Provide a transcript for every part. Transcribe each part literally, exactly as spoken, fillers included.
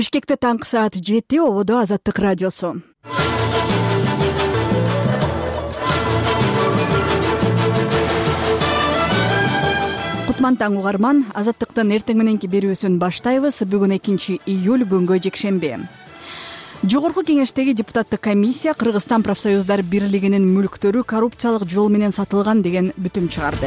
Бишкекте таңкы саат жети, ободо Азаттык радиосу. Кутман таң угарман, Азаттыктын эртең мененки берүүсүн баштайбыз. Бүгүн экинчи июль, күнгө жекшемби. Жогорку кеңештеги депутаттык комиссия Кыргызстан профсоюздар бирлигинин мүлктөрү коррупциялык жол менен сатылган деген бүтүм чыгарды.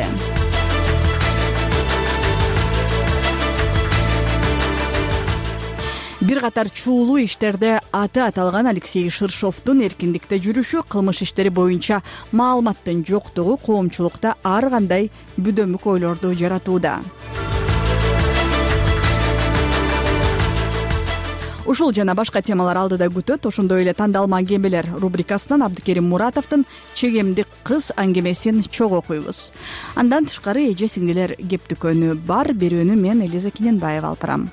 Бир катар чуулуу иштерде аты аталган Алексей Ширшовдун эркиндикте жүрүшү, кылмыш иштери боюнча маалыматтын жоктугу коомчулукта ар кандай бүдөмүк ойлорду жаратууда. Ушул жана башка темалар алдыда күтөт. Ошондой эле тандалма аңгемелер рубрикасынан Абдыкерим Муратовдун «Чегемдик кыз» аңгемесин чогуу окуйбуз. Андан тышкары эже сиңдилер кептүкөнү бар. Берүүнү мен Элиза Киненбаева алып барам.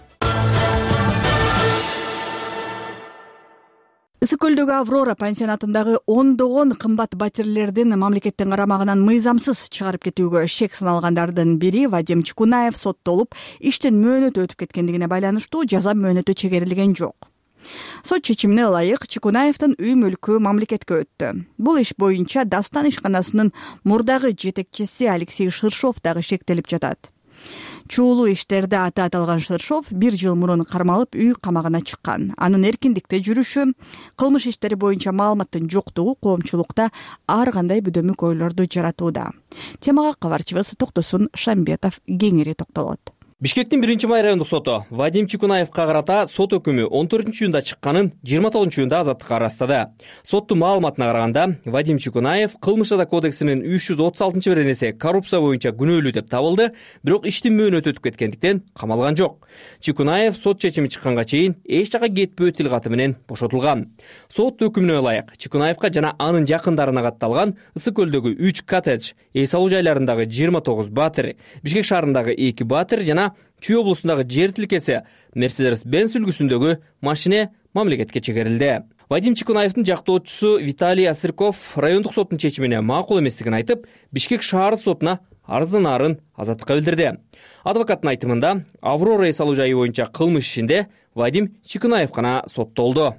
Ысык көлдөгү Аврора пансионатындагы ондогон кымбат батирлердин мамлекеттин карамагынан мыйзамсыз чыгарып кетүүгө шек сыналгандардын бири Вадим Чикунаев соттолуп, иштин мөөнөтү өтүп кеткендигине байланыштуу жаза мөөнөтү чегерилген жок. Сот чечимине ылайык Чикунаевдин үй мүлкү мамлекетке өттү. Бул иш боюнча Дастан ишканасынын мурдагы жетекчиси Алексей Ширшов дагы шектелип жатат. Чуулуу иштерде аты аталган Ширшов бир жыл мурун кармалып үй камагына чыккан. Анын эркиндикте жүрүшү, кылмыш иштери боюнча маалыматтын жоктугу коомчулукта ар кандай бүдөмүк ойлорду жаратууда. Темага кабарчыбыз Токтосун Шамбетов кеңири токтолот. Бишкектин биринчи май райондук соту Вадим Чикунаевга карата сот өкүмү он төртүнчү июнда чыкканын жыйырма тогузунчу июнда азаттыкка арастады. Соттун маалыматына караганда, Вадим Чикунаев кылмыш жаза кодексинин үч жүз отуз алтынчы беренеси коррупция боюнча күнөөлүү деп табылды, бирок иштин мөөнөтү өтүп кеткендиктен камалган жок. Чикунаев сот чечими чыкканга чейин эч жака кетпөө тил каты менен бошотулган. Сот өкүмүнө ылайык Чикунаевга жана анын жакындарына катталган Ысык көлдөгү үч коттедж, үй салуу жайларындагы жыйырма тогуз батир, Бишкек шаарындагы эки батир жана Чүй облусундагы жер тилкеси Мерседес-Бенц үлгүсүндөгү машине мамлекетке чегерилди. Вадим Чикунаевдин жактоочусу Виталий Осырков райондук соттун чечимине макул эместигин айтып, Бишкек шаардык сотуна арызданарын азаттыкка билдирди. Адвокаттын айтымында, Аврора үй салуу жайы боюнча кылмыш ишинде Вадим Чикунаев гана соттолду.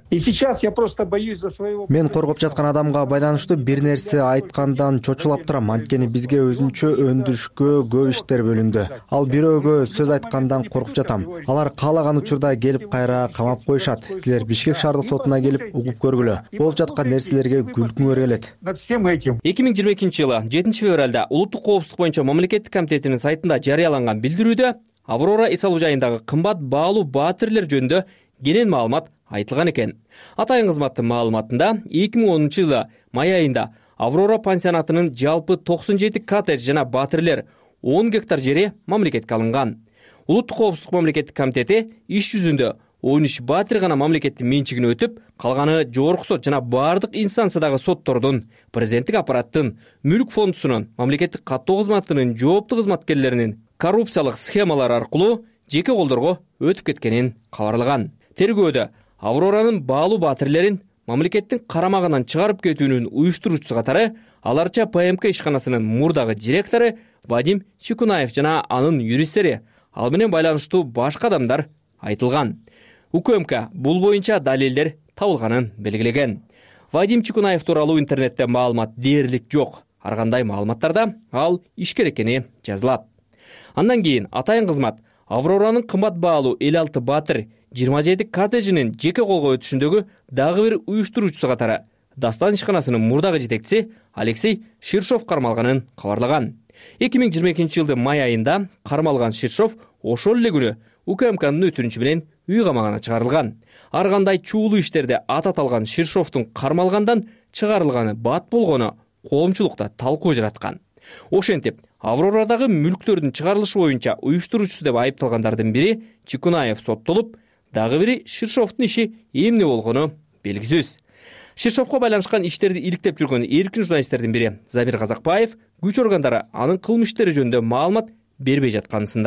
Мен коргоп жаткан адамга байланыштуу бир нерсе айткандан чочулап турам, анткени бизге өзүнчө өндүрүшкө көп иштер бөлүндү. Ал бирөөгө сөз айткандан коркуп жатам. Алар каалаган учурда келип кайра камап коюшат. Силер Бишкек шаардык сотуна келип угуп көргүлө. Болуп жаткан нерселерге күлкүңөр келет. эки миң жыйырма экинчи жылы жетинчи февралда Улуттук коопсуздук боюнча мамлекеттик комитетинин сайтында жарыяланган билдирүүдө Аврора үй салуу жайындагы кымбат баалуу батирлер жөнүндө кенен маалымат айтылган экен. Атайын кызматтын маалыматында эки миң онунчу жылы май айында Аврора пансионатынын жалпы токсон жети коттедж жана батирлер он гектар жери мамлекетке алынган. Улуттук коопсуздук мамлекеттик комитети иш жүзүндө он үч батир гана мамлекеттин менчигине өтүп, калганы жогорку сот жана бардык инстанциядагы соттордун, президенттик аппараттын, мүлк фондусунун, мамлекеттик каттоо кызматынын жооптуу кызматкерлеринин коррупциялык схемалар аркылуу жеке колдорго өтүп кеткенин кабарлаган. Тергөөдө Авроранын баалуу батирлерин мамлекеттин карамагынан чыгарып кетүүнүн уюштуруучусу катары аларча ПМК ишканасынын мурдагы директору Вадим Чикунаев жана анын юристтери, ал менен байланыштуу башка адамдар айтылган. УКМК бул боюнча далилдер табылганын белгилеген. Вадим Чикунаев тууралуу интернетте маалымат дээрлик жок. Ар кандай маалыматтарда ал ишкер экени жазылат. Андан кийин атайын кызмат Авроранын кымбат баалуу элүү алты батир, жыйырма жети коттеджинин жеке колго өтүшүндөгү дагы бир уюштуруучусу катары Дастан ишканасынын мурдагы жетекчиси Алексей Ширшов кармалганын кабарлаган. эки миң жыйырма экинчи жылдын май айында кармалган Ширшов ошол эле күнү УКМКнын өтүнүчү менен үй камагына чыгарылган. Ар кандай чуулуу иштерде ат аталган Ширшовдун кармалгандан чыгарылганы бат болгону коомчулукта талкуу жараткан. Ошентип, Аврорадагы мүлктөрдүн чыгарылышы боюнча уюштуруучусу деп айыпталгандардын бири Чикунаев соттолуп, дагы бири Ширшовдун иши эмне болгону белгисиз. Ширшовго байланышкан иштерди иликтеп жүргөн эркин журналисттердин бири Забир Казакбаев күч органдары анын кылмыш иштери жөнүндө маалымат бербей жатканын сындады.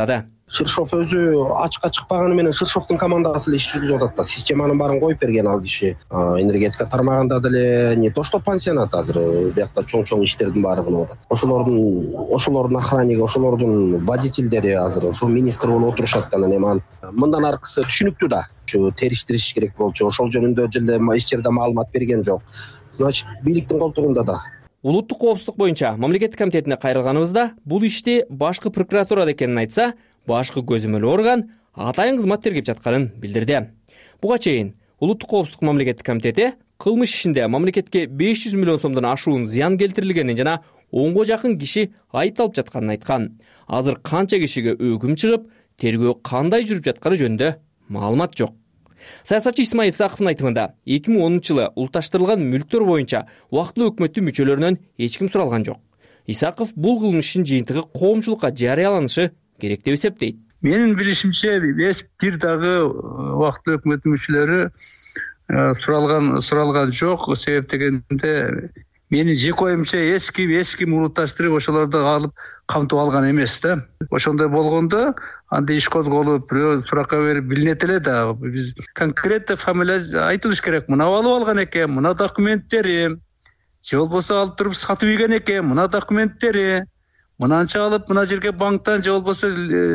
Ширшов өзү ачыкка чыкпаганы менен Ширшовдун командасы эле иш жүргүзүп атат да. Системанын баарын коюп берген ал киши. Энергетика тармагында деле не то что пансионат азыр биякта чоң-чоң иштердин баары кылып атат. Ошолордун ошолордун охранниги, ошолордун водительдери азыр ошол министр болуп отурушат да. Анан мындан аркысы түшүнүктүү да. Ушу териштириш керек болчу. Ошол жөнүндө жерде эч жерде маалымат берген жок. Значит, бийликтин колтугунда да. Улуттук коопсуздук боюнча мамлекеттик комитетине кайрылганыбызда бул ишти башкы прокуратурада экенин айтса, башкы көзөмөл орган атайын кызмат тергеп жатканын билдирди. Буга чейин Улуттук коопсуздук мамлекеттик комитети кылмыш ишинде мамлекетке беш жүз миллион сомдон ашуун зыян келтирилгенин жана онго жакын киши айыпталып жатканын айткан. Азыр канча кишиге өкүм чыгып, тергөө кандай жүрүп жатканы жөнүндө маалымат жок. Саясатчы Исмаил Исаковдун айтымында эки миң онунчу жылы улутташтырылган мүлктөр боюнча убактылуу өкмөттүн мүчөлөрүнөн эч ким суралган жок. Исаков бул кылмыштын жыйынтыгы коомчулукка жарыяланышы керек деп эсептейт. Менин билишимче эч бир дагы убактылуу өкмөттүн мүчөлөрү суралган суралган жок. Себеп дегенде менин жеке оюмча эч ким эч ким улутташтырып ошолорду алып камтып алган эмес да. Ошондой болгондо анда иш козголуп, бирөө суракка берип билинет эле да. Биз конкретно фамилия айтылыш керек. Мына алып алган экен, мына документтери, же болбосо алып туруп сатып ийген экен, мына документтери, мынанча алып мына жерге банктан же болбосо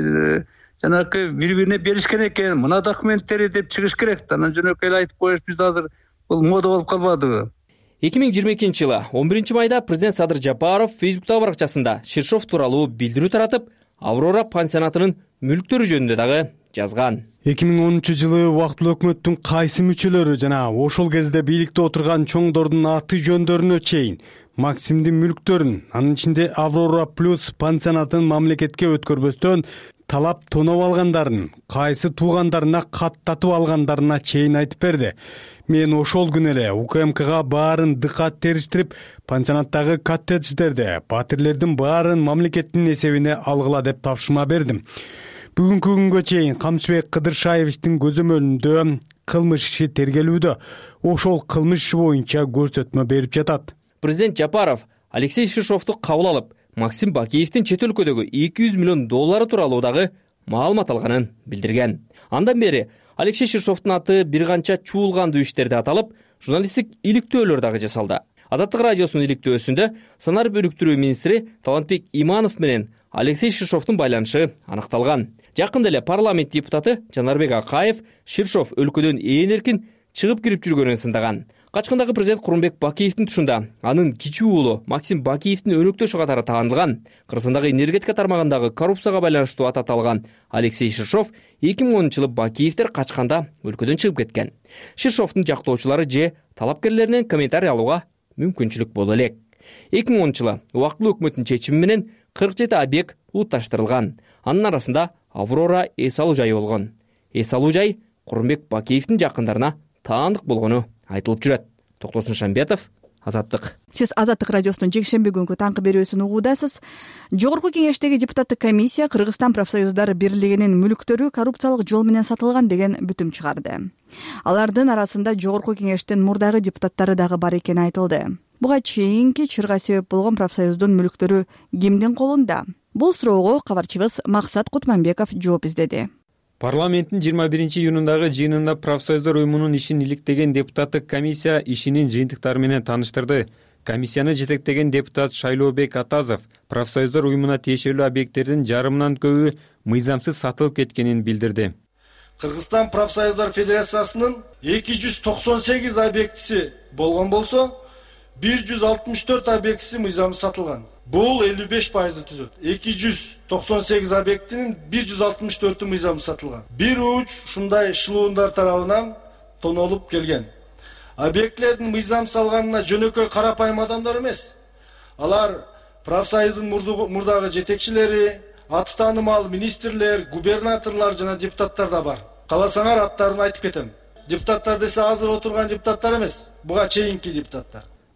жанагы бири-бирине беришкен экен, мына документтери деп чыгыш керек да. Анан жөнөкөй эле айтып коюш биз азыр бул мода болуп калбадыбы? эки миң жыйырма экинчи жылы он биринчи майда президент Садыр Жапаров Фейсбуктагы баракчасында Ширшов тууралуу билдирүү таратып, Аврора пансионатынын мүлктөрү жөнүндө дагы жазган. эки миң онунчу жылы убактылуу өкмөттүн кайсы мүчөлөрү жана ошол кезде бийликте отурган чоңдордун аты жөндөрүнө чейин Максимдин мүлктөрүн, анын ичинде Аврора плюс пансионатын мамлекетке өткөрбөстөн талап тоноп алгандарын, кайсы туугандарына каттатып алгандарына чейин айтып берди. Мен ошол күнү эле УКМКга баарын дыкат териштирип, пансионаттагы коттедждерди, батирлердин баарын мамлекеттин эсебине алгыла деп тапшырма бердим. Бүгүнкү күнгө чейин Камчыбек Кыдыршаевичтин көзөмөлүндө кылмыш иши тергелүүдө, ошол кылмыш иши боюнча көрсөтмө берип жатат. Президент Жапаров Алексей Ширшовду кабыл алып, Максим Бакиевдин чет өлкөдөгү эки жүз миллион доллары тууралуу дагы маалымат алганын билдирген. Андан бери Алексей Ширшовдун аты бир канча чуулгандуу иштерде аталып, журналисттик иликтөөлөр дагы жасалды. Азаттык радиосунун иликтөөсүндө санар бөлүктүрүү министри Талантбек Иманов менен Алексей Ширшовдун байланышы аныкталган. Жакында эле парламент депутаты Жанарбек Акаев Ширшов өлкөдөн ээн эркин чыгып кирип жүргөнүн сындаган. Качкындагы президент Курманбек Бакиевдин тушунда анын кичүү уулу Максим Бакиевдин өнөктөшү катары таандылган. Кыргызстандагы энергетика тармагындагы коррупцияга байланыштуу ат аталган Алексей Ширшов эки миң онунчу жылы Бакиевдер качканда өлкөдөн чыгып кеткен. Ширшовдун жактоочулары же талапкерлеринен комментарий алууга мүмкүнчүлүк боло элек. эки миң онунчу жылы убактылуу өкмөттүн чечими менен кырк жети объект улутташтырылган. Анын арасында Аврора эс алуу жайы болгон. Эс алуу жай Курманбек Бакиевдин жакындарына таандык болгону айтылып жүрөт. Токтосун Шамбетов, Азаттык. Сиз Азаттык радиосунун жекшемби күнгү таңкы берүүсүн угуудасыз. Жогорку кеңештеги депутаттык комиссия Кыргызстан профсоюздар бирлигинин мүлктөрү коррупциялык жол менен сатылган деген бүтүм чыгарды. Алардын арасында Жогорку кеңештин мурдагы депутаттары дагы бар экени айтылды. Буга чейинки чырга себеп болгон профсоюздун мүлктөрү кимдин колунда? Бул суроого кабарчыбыз Максат Кутманбеков жооп издеди. Парламенттин жыйырма биринчи июнундагы жыйынында профсоюздар уюмунун ишин иликтеген депутаттык комиссия ишинин жыйынтыктары менен тааныштырды. Комиссияны жетектеген депутат Шайлообек Атазов профсоюздар уюмуна тиешелүү объекттердин жарымынан көбү мыйзамсыз сатылып кеткенин билдирди. Кыргызстан профсоюздар федерациясынын эки жүз токсон сегиз объектиси болгон болсо, бир жүз алтымыш төрт объектиси мыйзамсыз сатылган. Бул элүү беш пайызды түзөт. эки жүз токсон сегиз объектинин бир жүз алтымыш төртү мыйзамсыз сатылган. Бир уч ушундай шылуундар тарабынан тонолуп келген. Объектлердин мыйзамсыз алганына жөнөкөй карапайым адамдар эмес. Алар профсоюздун мурдагы жетекчилери, аты таанымал министрлер, губернаторлор жана депутаттар да бар. Кааласаңар аттарын айтып кетем. Депутаттар десе азыр отурган депутаттар эмес, буга чейинки депутаттар.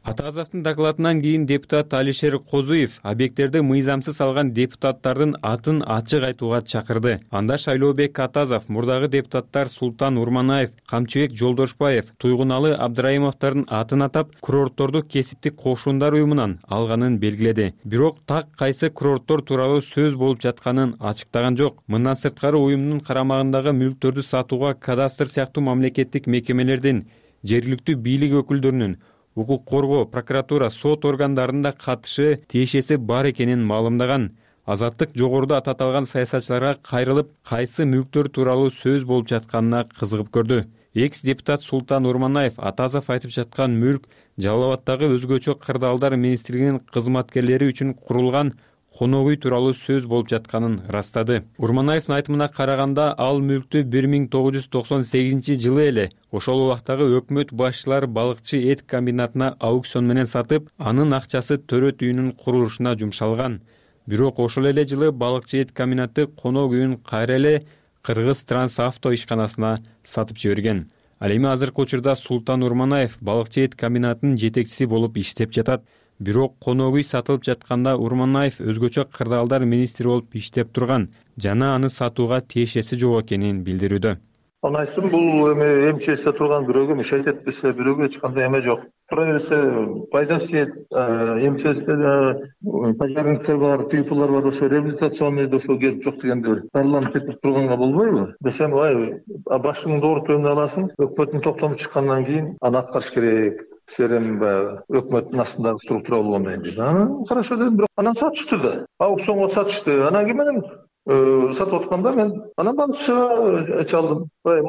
Атазовдун докладынан кийин депутат Алишер Козуев объекттерди мыйзамсыз алган депутаттардын атын ачык айтууга чакырды. Анда Шайлообек Атазов, мурдагы депутаттар Султан Урманаев, Камчыбек Жолдошбаев, Туйгуналы Абдрайымовдордун атын атап, курортторду кесиптик кошундар уюмунан алганын белгиледи. Бирок так кайсы курорттор тууралуу сөз болуп жатканын ачыктаган жок. Мындан сырткары уюмдун карамагындагы мүлктөрдү сатууга кадастр сыяктуу мамлекеттик мекемелердин, жергиликтүү бийлик өкүлдөрүнүн, укук коргоо, прокуратура, сот органдарында катышы тиешеси бар экенин маалымдаган. Азаттык жогоруда ататалган саясатчыларга кайрылып, кайсы мүлктөр тууралуу сөз болуп жатканына кызыгып көрдү. Экс-депутат Султан Урманаев Атазов айтып жаткан мүлк Жалал Абаддагы өзгөчө кырдаалдар министрлигинин кызматкерлери үчүн курулган конок үй тууралуу сөз болуп жатканын растады. Урманаевдин айтымына караганда, ал мүлктү бир миң тогуз жүз токсон сегизинчи жылы эле ошол убактагы өкмөт башчылары балыкчы эт комбинатына аукцион менен сатып, анын акчасы төрөт үйүнүн курулушуна жумшалган. Бирок ошол эле жылы балыкчы эт комбинаты конок үйүн кайра эле Кыргыз Трансавто ишканасына сатып жиберген. Ал эми азыркы учурда Султан Урманаев балыкчы эт комбинатынын жетекчиси болуп иштеп жатат. Бирок конок үй сатылып жатканда Урманаев өзгөчө кырдаалдар министри болуп иштеп турган жана аны сатууга тиешеси жок экенин билдирүүдө. Аны айттым, бул эми эмчесте турган бирөөгө мешайт этпесе, бирөөгө эч кандай эме жок. Тура берсе пайда тиет, эмчесте пожарниктер бар, тыйпылар бар, ошо реабилитационный ошо келип жок дегенде дарланып кетип турганга болбойбу? Десем, ай, башыңды оорутуп аласың, өкмөттүн токтому чыккандан кийин аны аткарыш керек. Серем өкмөттүн астындагы структура болгондон кийин. Анан карашо дедим, бирок анан сатышты да. Аукционго сатышты. Анан кийин менен сатып атканда мен анан балыкчыга чалдым.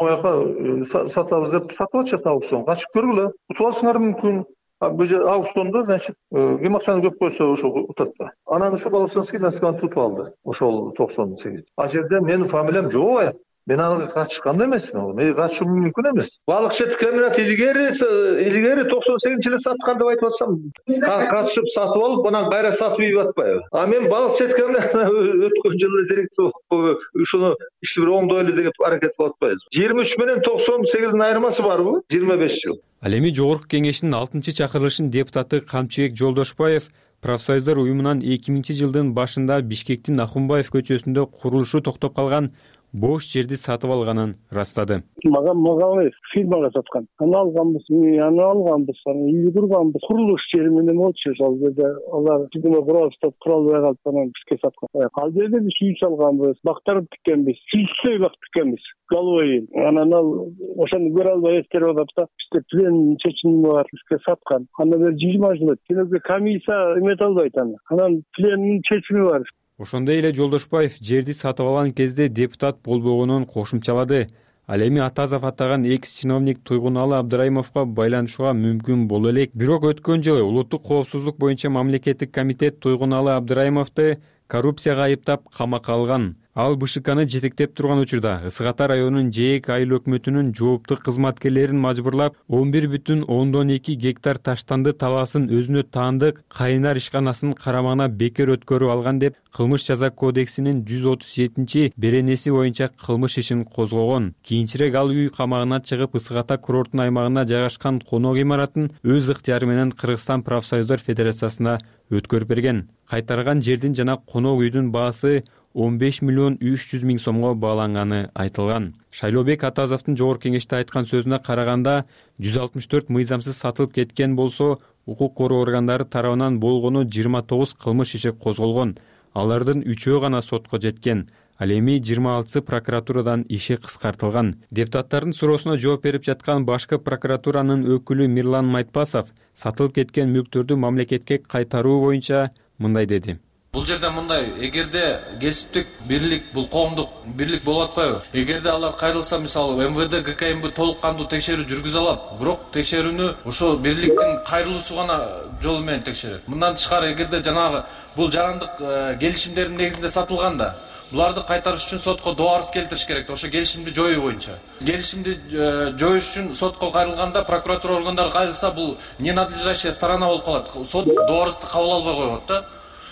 Мояка сатабыз деп сатып атышат аукцион. Качып көргүлө. Утуп алсыңар мүмкүн. Бул аукциондо, значит, ким акчаны көп койсо ошол утат да. Анан ошо балыкчыский насканы утуп алды. Ошол токсон сегиз. А жерде менин фамилиям жок. Мен ага катышкан эмесмин, мен катышым мүмкүн эмес. Балыкчы комбинат илгери илгери токсон сегизинчи жылы саткан деп айтып атсам, катышып сатып алып, анан кайра сатып ийип атпайбы? А мен балыкчы комбинатына өткөн жылы директор болуп, ушуну ишти бир оңдойлу деп аракет кылып атпайбыз. жыйырма үч менен токсон сегиздин айырмасы барбы? жыйырма беш жыл. Ал эми жогорку кеңештин алтынчы чакырылышынын депутаты Камчыбек Жолдошбаев профсоюздар уюмунан эки миңинчи жылдын башында Бишкектин Ахунбаев көчөсүндө курулушу токтоп калган бош жерди сатып алганын растады. Мага мага фирмага саткан. Аны алганбыз, аны алганбыз, аны үйдү курганбыз. Курулуш жери менен болчу ошол жерде. Алар тигине куралыштап кура албай калып, анан бизге саткан. Ал жерде биз үй салганбыз, бактар тиккенбиз, сүйүктөй бак тиккенбиз. Головой. Анан ал ошону көрө албай эскерип атып да, бизде плен чечими бар, бизге саткан. Андан бери жыйырма жыл өттү. Кенеге комиссия эмете албайт аны. Анан пленин чечими бар. Ошондой эле Жолдошбаев жерди сатып алган кезде депутат болбогонун кошумчалады. Ал эми Атазов атаган экс-чиновник Туйгуналы Абдрайымовго байланышууга мүмкүн боло элек. Бирок өткөн жылы улуттук коопсуздук боюнча мамлекеттик комитет Туйгуналы Абдрайымовду коррупцияга айыптап камакка алган. Ал БШКны жетектеп турган учурда Ысык Ата районунун ЖЭК айыл өкмөтүнүн жоопту кызматкерлерин мажбурлап он бир бүтүн ондон эки гектар таштанды талаасын өзүнө таандык Кайнар ишканасынын карамагына бекер өткөрүп алган деп Кылмыш жаза кодексинин жүз отуз жетинчи беренеси боюнча кылмыш ишин козгогон. Кийинчерээк ал үй камагына чыгып Ысык Ата курорттун аймагына жайгашкан конок имаратын өз ыктыяры менен Кыргызстан профсоюздар федерациясына өткөрүп берген. Кайтарган жердин жана конок үйдүн баасы он беш миллион үч жүз миң сомго бааланганы айтылган. Шайлообек Атазовдун жогорку кеңеште айткан сөзүнө караганда, жүз алтымыш төрт мыйзамсыз сатылып кеткен болсо, укук коргоо органдары тарабынан болгону жыйырма тогуз кылмыш иши козголгон. Алардын үчөө гана сотко жеткен. Ал эми жыйырма алтысы прокуратурадан иши кыскартылган. Депутаттардын суроосуна жооп берип жаткан башкы прокуратуранын өкүлү Мирлан Майтпасов сатылып кеткен мүлктөрдү мамлекетке кайтаруу боюнча мындай деди. Бул жерде мындай, эгерде кесиптик бирлик, бул коомдук бирлик болуп атпайбы? Эгерде алар кайрылса, мисалы эм вэ дэ, гэ ка эм бэ толук кандуу текшерүү жүргүзө алат. Бирок текшерүүнү ошо бирликтин кайрылуусу гана жолу менен текшерет. Мындан тышкары, эгерде жанагы бул жарандык келишимдердин негизинде сатылганда, буларды кайтарыш үчүн сотко доо арыз келтириш керек. Ошо келишимди жоюу боюнча. Келишимди жоюш үчүн сотко кайрылганда прокуратура органдары кайрылса, бул ненадлежащая сторона болуп калат. Сот доо арызды кабыл албай коет да.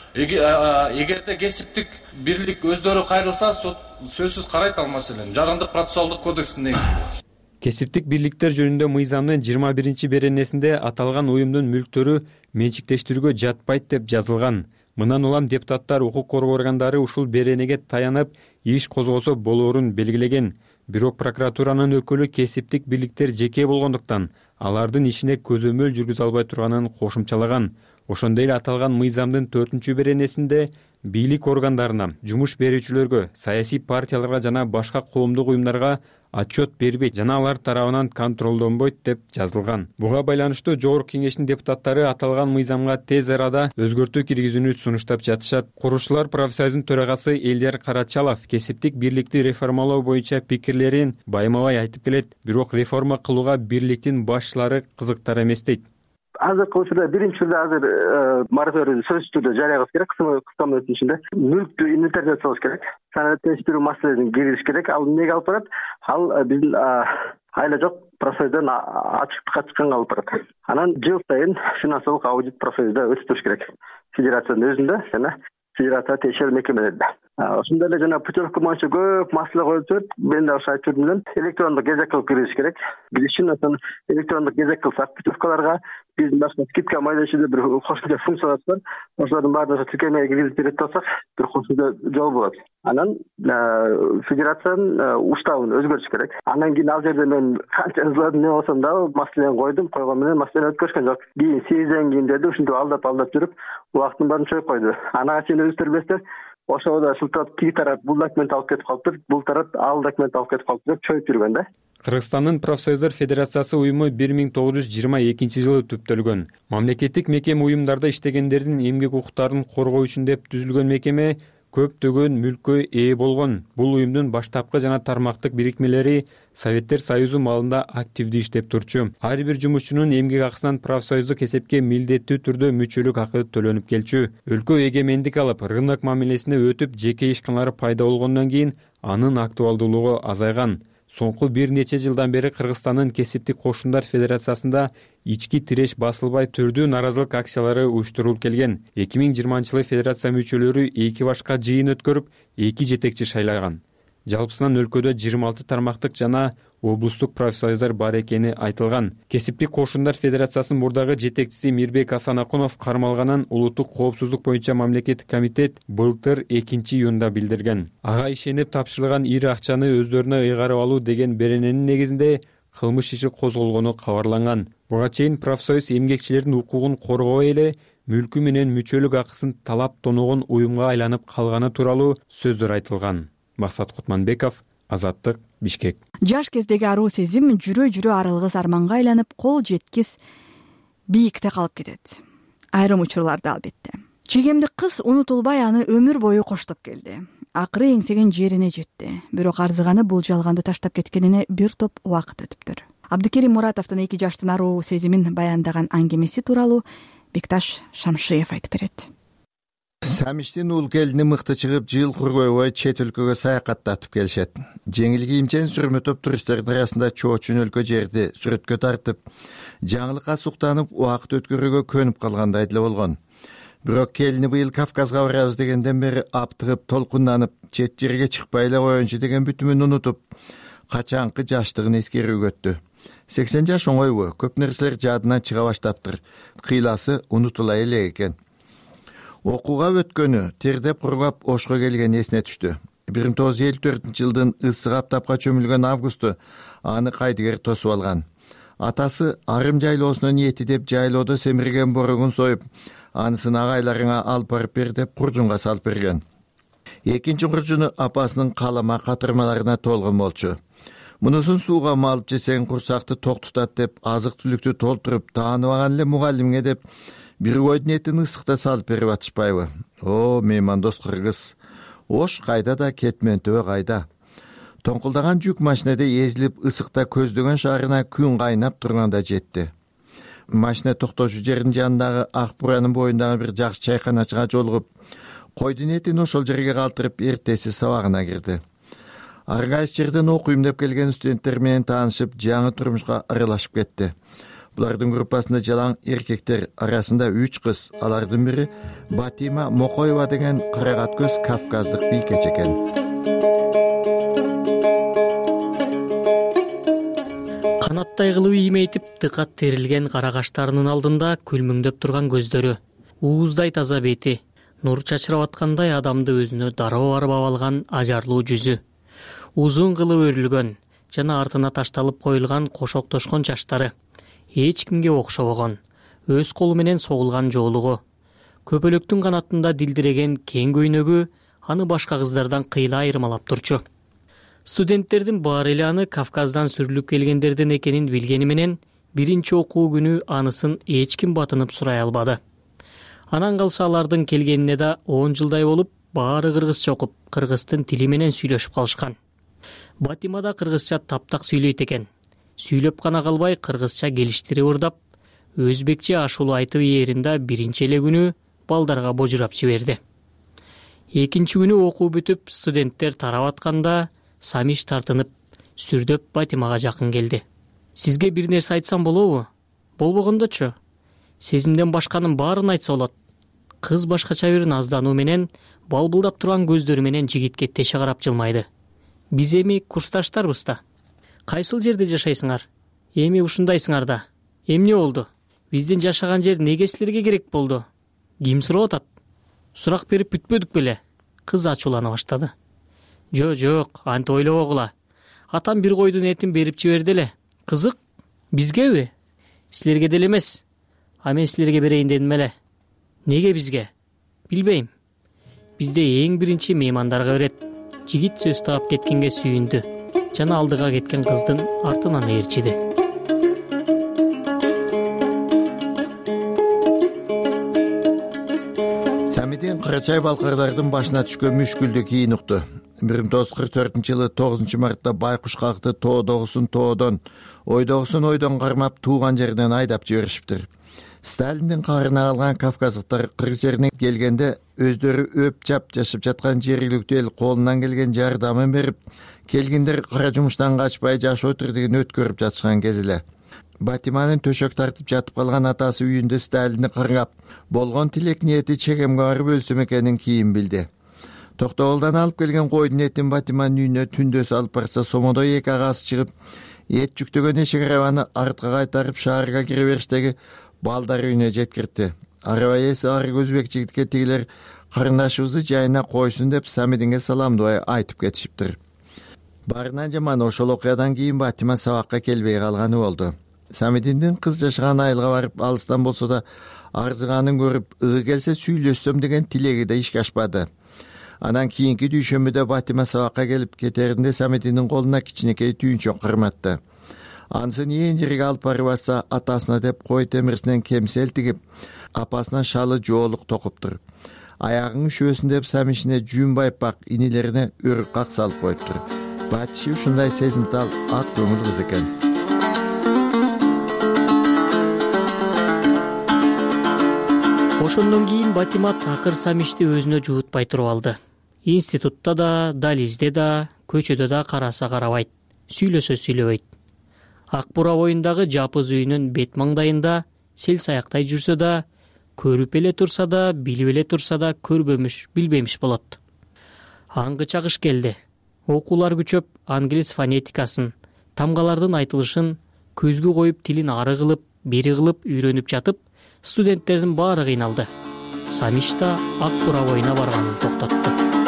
Эгерде кесиптик бирлик өздөрү кайрылса, сот сөзсүз карайт ал маселени. Жарандык процессуалдык кодекстин негизинде. кесиптик бирликтер жөнүндө мыйзамдын жыйырма биринчи беренесинде аталган уюмдун мүлктөрү менчиктештирүүгө жатпайт деп жазылган. Мындан улам депутаттар укук коргоо органдары ушул беренеге таянып иш козгосо болоорун белгилеген. Бирок прокуратуранын өкүлү кесиптик бирликтер жеке болгондуктан алардын ишине көзөмөл жүргүзө албай турганын кошумчалаган. Ошондой эле аталган мыйзамдын төртүнчү беренесинде бийлик органдарына, жумуш берүүчүлөргө, саясий партияларга жана башка коомдук уюмдарга отчет бербейт жана алар тарабынан контролдонбойт деп жазылган. Буга байланыштуу Жогорку Кеңештин депутаттары аталган мыйзамга тез арада өзгөртүү киргизүүнү сунуштап жатышат. Курушчулар профсоюзунун төрагасы Элдияр Карачалов кесиптик бирликти реформалоо боюнча пикирлерин байма-бай айтып келет, бирок реформа кылууга бирликтин башчылары кызыктар эмес дейт. Азыркы учурда биринчи түрдө азыр мораторий сөзсүз түрдө жарыягыбыз керек. Кыска мөөнөттүн ичинде мүлктү инвентаризациялаш керек, санаттештирүү маселелерин киргизиш керек. Ал эмнеге алып барат? Ал биздин айла жок профсоюздан ачыктыкка чыкканга алып барат. Анан жыл сайын финансылык аудит профсоюзда өтүп туруш керек. Федерациянын өзүндө жана федерация тиешелүү мекемелерде. Ошондой эле жана путевка боюнча көп маселе коюлуп жүрөт. Мен да ошо айтып жүрдүм, электрондук кезек кылып киргизиш керек. Биз чынын электрондук кезек кылсак, путевкаларга биздин башка скидка майда ишинде бир кошумча функциялар бар. Ошолордун баардыгы тиркемеге киргизип берет болсак, бир кошумча жол болот. Анан федерациянын уставын өзгөртүш керек. Андан кийин ал жерде мен канча ызладым не болсом дагы маселени койдум, койгон менен маселени өткөрүшкөн жок. Кийин сезден кийин деди, ушинтип алдап алдап жүрүп, убактын баарын чоюп койду. Анага чейин өзүңүздөр билесиздер, ошого да шылтырап тиги тарап бул документ алып кетип калыптыр, бул тарап ал документ алып кетип калыптыр деп чоюп жүргөн да. Кыргызстандын профсоюздар федерациясы уюму бир миң тогуз жүз жыйырма экинчи жылы түптөлгөн. Мамлекеттик мекеме уюмдарда иштегендердин эмгек укуктарын коргоо үчүн деп түзүлгөн мекеме көптөгөн мүлккө ээ болгон. Бул уюмдун баштапкы жана тармактык бирикмелери Советтер Союзу маалында активдүү иштеп турчу. Ар бир жумушчунун эмгек акысынан профсоюздук эсепке милдеттүү түрдө мүчөлүк акы төлөнүп келчү. Өлкө эгемендик алып, рынок мамилесине өтүп, жеке ишканалар пайда болгондон кийин анын актуалдуулугу азайган. Соңку бир нече жылдан бери Кыргызстандын кесиптик кошундар федерациясында ички тиреш басылбай түрдүү наразылык акциялары уюштурулуп келген. эки миң жыйырманчы жылы федерация мүчөлөрү эки башка жыйын өткөрүп, эки жетекчи шайлаган. Жалпысынан өлкөдө жыйырма алты тармактык жана облустук профсоюздар бар экени айтылган. Кесиптик кошундар федерациясынын мурдагы жетекчиси Мирбек Асанакунов кармалганын улуттук коопсуздук боюнча мамлекеттик комитет былтыр экинчи июнда билдирген. Ага ишенип тапшырылган ири акчаны өздөрүнө ыйгарып алуу деген берененин негизинде кылмыш иши козголгону кабарланган. Буга чейин профсоюз эмгекчилердин укугун коргобой эле мүлкү менен мүчөлүк акысын талап тоногон уюмга айланып калганы тууралуу сөздөр айтылган. Максат Кутманбеков, Азаттык, Бишкек. Жаш кездеги аруу сезим жүрө-жүрө арылгыс арманга айланып, кол жеткис бийикте калып кетет. Айрым учурларда албетте. Чегемдик кыз унутулбай аны өмүр бою коштоп келди. Акыры эңсеген жерине жетти. Бирок арзыганы бул жалганды таштап кеткенине бир топ убакыт өтүптүр. Абдыкерим Муратовдун эки жаштын аруу сезимин баяндаган аңгемеси тууралуу Бекташ Шамшиев айтып берет. Самиштин ул келини мыкты чыгып, жыл кургойбой чет өлкөгө саякаттатып келишет. Жеңил кийимчен сүрмөтөп туристтердин арасында чоочун өлкө жерди сүрөткө тартып, жаңылыкка суктанып, убакыт өткөрүүгө көнүп калгандай деле болгон. Бирок келини быйыл Кавказга барабыз дегенден бери аптыгып, толкунданып, чет жерге чыкпай эле коеюнчу деген бүтүмүн унутуп, качанкы жаштыгын эскерүүгө өттү. сексен жаш оңойбу, көп нерселер жадынан чыга баштаптыр. Кыйласы унутула элек экен. Окууга өткөнү, тердеп кургап Ошко келген эсине түштү. бир миң тогуз жүз элүү төртүнчү жылдын ысык аптапка чөмүлгөн августу аны кайдыгер тосуп алган. Атасы арым жайлоосуна ниети деп жайлоодо семирген боругун союп, анысын агайларыңа алып барып бер деп куржунга салып берген. Экинчи куржуну апасынын калама катырмаларына толгон болчу. Мунусун сууга малып жесең курсакты ток тутат деп азык түлүктү толтуруп тааныбаган эле мугалимге деп бир койдун этин ысыкта салып берип атышпайбы? О, меймандос кыргыз. Ош кайда да кетмен төбө кайда. Тоңкулдаган жүк машинеде эзилип ысыкта көздөгөн шаарына күн кайнап турганда жетти. Машина токтоочу жердин жанындагы ак буранын боюндагы бир жакшы чайканачыга жолугуп, койдун этин ошол жерге калтырып эртеси сабагына кирди. Ар кайсы жерден окуйм деп келген студенттер менен таанышып, жаңы турмушка аралашып кетти. Булардын группасында жалаң эркектер, арасында үч кыз, алардын бири Батима Мокоева деген карагат көз кавказдык бийкеч экен. канаттай кылып иймейтип дыкат терилген кара каштарынын алдында күлмүңдөп турган көздөрү, ууздай таза бети, нур чачырап аткандай адамды өзүнө дароо арбап алган ажарлуу жүзү, узун кылып өрүлгөн жана артына ташталып коюлган кошоктошкон чачтары, эч кимге окшобогон, өз колу менен согулган жоолугу, көпөлөктүн канатында дилдиреген кең көйнөгү аны башка кыздардан кыйла айырмалап турчу. Студенттердин баары эле аны Кавказдан сүрүлүп келгендерден экенин билгени менен биринчи окуу күнү анысын эч ким батынып сурай албады. Анан калса алардын келгенине да он жылдай болуп, баары кыргызча окуп, кыргыздын тили менен сүйлөшүп калышкан. Батима да кыргызча таптак сүйлөйт экен. Сүйлөп гана калбай, кыргызча келиштирип ырдап, өзбекче ашуулу айтып ээринде биринчи эле күнү балдарга божурап жиберди. Экинчи күнү окуу бүтүп, студенттер тарап атканда Самиш тартынып, сүрдөп Батимага жакын келди. Сизге бир нерсе айтсам болобу? Болбогондочу. Сезимден башканын баарын айтса болот. Кыз башкача бир наздануу менен, балбылдап турган көздөрү менен жигитке теше карап жылмайды. Биз эми курсташтарбыз да. Кайсыл жерде жашайсыңар? Эми ушундайсыңар да. Эмне болду? Биздин жашаган жер неге силерге керек болду? Ким сурап атат? Сурак берип бүтпөдүк беле? Кыз ачуулана баштады. Жо, жок, антип ойлобогула. Атам бир койдун этин берип жиберди эле. Кызык, бизгеби? Силерге деле эмес. А мен силерге берейин дедим эле. Неге бизге? Билбейм. Бизде эң биринчи меймандарга берет. Жигит сөз таап кеткенге сүйүндү жана алдыга кеткен кыздын артынан ээрчиди. Самидин Кырачай балкарлардын башына түшкөн мүшкүлдү кийин укту. бир миң тогуз жүз кырк төртүнчү жылы тогузунчу мартта байкуш калкты тоодогусун тоодон, ойдогусун ойдон кармап тууган жеринен айдап жиберишиптир. Сталиндин каарына калган кавказдыктар кыргыз жерине келгенде өздөрү өп жап жашап жаткан жергиликтүү эл колунан келген жардамын берип, келгиндер кара жумуштан качпай жашоо тирдигин өткөрүп жатышкан кез эле. Батиманын төшөк тартып жатып калган атасы үйүндө Сталинди каргап, болгон тилек ниети чегемге барып өлсөм экенин кийин билди. Токтогулдан алып келген койдун этин Батиманын үйүнө түндө салып барса, сомодой эки агасы чыгып, эт жүктөгөн эшик арабаны артка кайтарып шаарга кире бериштеги балдар үйүнө жеткирди. Араба ээси арык өзбек жигитке тигилер карындашыбызды жайына койсун деп Самидинге саламдабай айтып кетишиптир. Баарынан жаман ошол окуядан кийин Батима сабакка келбей калганы болду. Самидиндин кыз жашаган айылга барып, алыстан болсо да арзыганын көрүп, ыы келсе сүйлөшсөм деген тилеги да ишке ашпады. Анан кийинки дүйшөмбүдө Батима сабакка келип кетеринде Самидиндин колуна кичинекей түйүнчөк кырматты. Анысын ээн жерге алып барып атса, атасына деп кой темирсинен кемсел тигип, апасына шалы жоолук токуптур. Аягың үшөсүн деп Самишине жүн байпак, инилерине өрүк как салып коюптур. Батиши ушундай сезимтал, ак көңүл кыз экен. Ошондон кийин Батима такыр Самишти өзүнө жуутпай туруп алды. Институтта да, дализде да, көчөдө да караса карабайт, сүйлөсө сүйлөбөйт. Ак бура боюндагы жапыз үйүнүн бет маңдайында сел саяктай жүрсө да, көрүп эле турса да, билип эле турса да, көрбөмүш, билбемиш болот. Аңгы чагыш келди. Окуулар күчөп, англис фонетикасын, тамгалардын айтылышын көзгө коюп, тилин ары кылып, бери кылып үйрөнүп жатып, студенттердин баары кыйналды. Самиш да ак бура боюна барганын токтотту.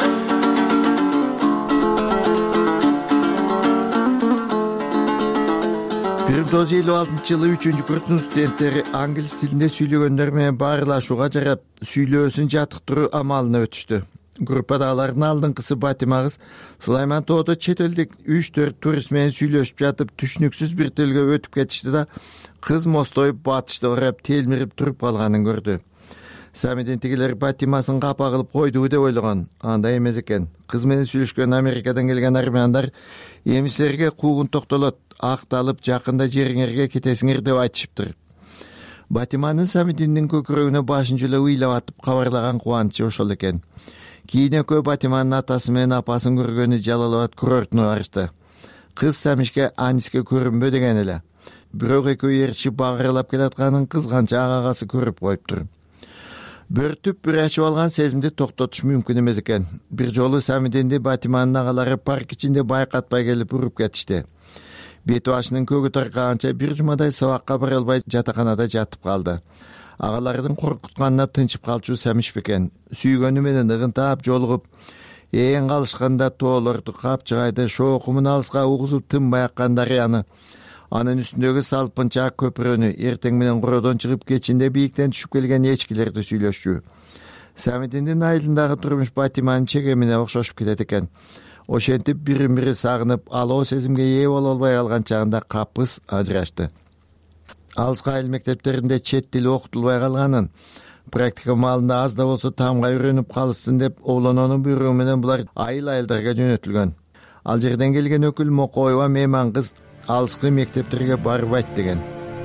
бир миң тогуз жүз элүү алтынчы жылы үчүнчү курстун студенттери англис тилинде сүйлөгөндөр менен баарлашууга жарап, сүйлөөсүн жатыктыруу амалына өтүштү. Группадагылардын алдыңкысы Батима кыз Сулайман тоодо чет элдик үч төрт турист менен сүйлөшүп жатып, түшүнүксүз бир тилге өтүп кетишти да, кыз мостоюп батышты карап телмирип туруп калганын көрдү. Самидин тигилер Батимасын капа кылып койдубу деп ойлогон. Андай эмес экен. Кыз менен сүйлөшкөн Америкадан келген армяндар эми силерге куугун токтолот, акталып жакында жериңерге кетесиңер деп айтышыптыр. Батиманын Самидиндин көкүрөгүнө башын эле ыйлап атып кабарлаган кубанычы ошол экен. Кийин экөө Батиманын атасы менен апасын көргөнү Жалал Абад курортуна барышты. Кыз Самишке Аниске көрүнбө деген эле. Бирок экөө ээрчип багырлап келатканын кызганча агасы көрүп коюптур. Бөртүп бир ачып алган сезимди токтотуш мүмкүн эмес экен. Бир жолу Самидинди Батиманын агалары парк ичинде байкатпай келип уруп кетишти. бети башынын көгү таркаганча бир жумадай сабакка бара албай жатаканада жатып калды. Агаларынын коркутканына тынчып калчу Самиш бекен сүйгөнү менен ыгынтаап жолугуп ээн калышканда тоолорду, капчыгайды, шоокумун алыска угузуп тынбай аккан дарыяны, анын үстүндөгү салпынчаак көпүрөнү, эртең менен кородон чыгып кечинде бийиктен түшүп келген эчкилерди сүйлөшчү. Самидиндин айылындагы турмуш Батиманын чегемине окшошуп кетет экен. Ошентип бирин бири сагынып, алоо сезимге ээ боло албай калган чагында капыс ажырашты. Алыска айыл мектептеринде чет тили окутулбай калганын, практика маалында аз да болсо таамга үйрөнүп калышсын деп оолононун буйругу менен булар айыл айылдарга жөнөтүлгөн. Ал жерден келген өкүл Мокоева мейман кыз алыскы мектептерге барбайт деген.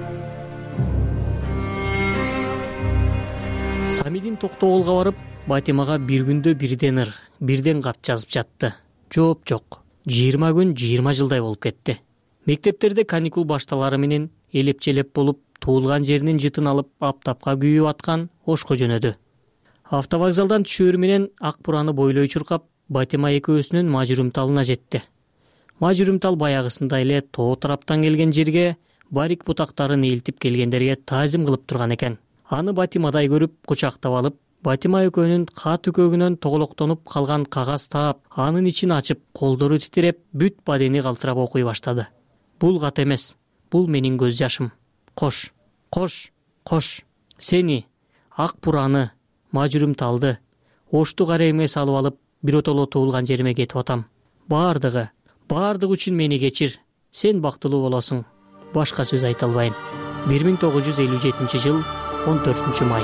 Самидин Токтогулга барып, Батимага бир күндө бирден ыр, бирден кат жазып жатты. Жооп жок. жыйырма күн жыйырма жылдай болуп кетти. Мектептерде каникул башталары менен элеп-челеп болуп, туулган жеринин жытын алып, аптапка күйүп аткан Ошко жөнөдү. Автовокзалдан түшөөр менен Ак Бураны бойлой чуркап, Батима экөөсүнүн Мажүрүмталына жетти. Мажүрүмтал баягысында эле тоо тараптан келген жерге барик бутактарын элтип келгендерге таазим кылып турган экен. Аны Батимадай көрүп, кучактап алып, Батима экөөнүн кат үкөгүнөн тоголоктонуп калган кагаз таап, анын ичин ачып, колдору титиреп, бүт бадени калтырап окуй баштады. Бул кат эмес, бул менин көз жашым. Кош, кош, кош. Сени, Ак Бураны, Мажүрүмталды, Ошту карайымга салып алып, биротоло туулган жериме кетип атам. Баардыгы, баардыгы үчүн мени кечир. Сен бактылуу болосуң. Башка сөз айта албайм. бир миң тогуз жүз элүү жетинчи жыл он төртүнчү май.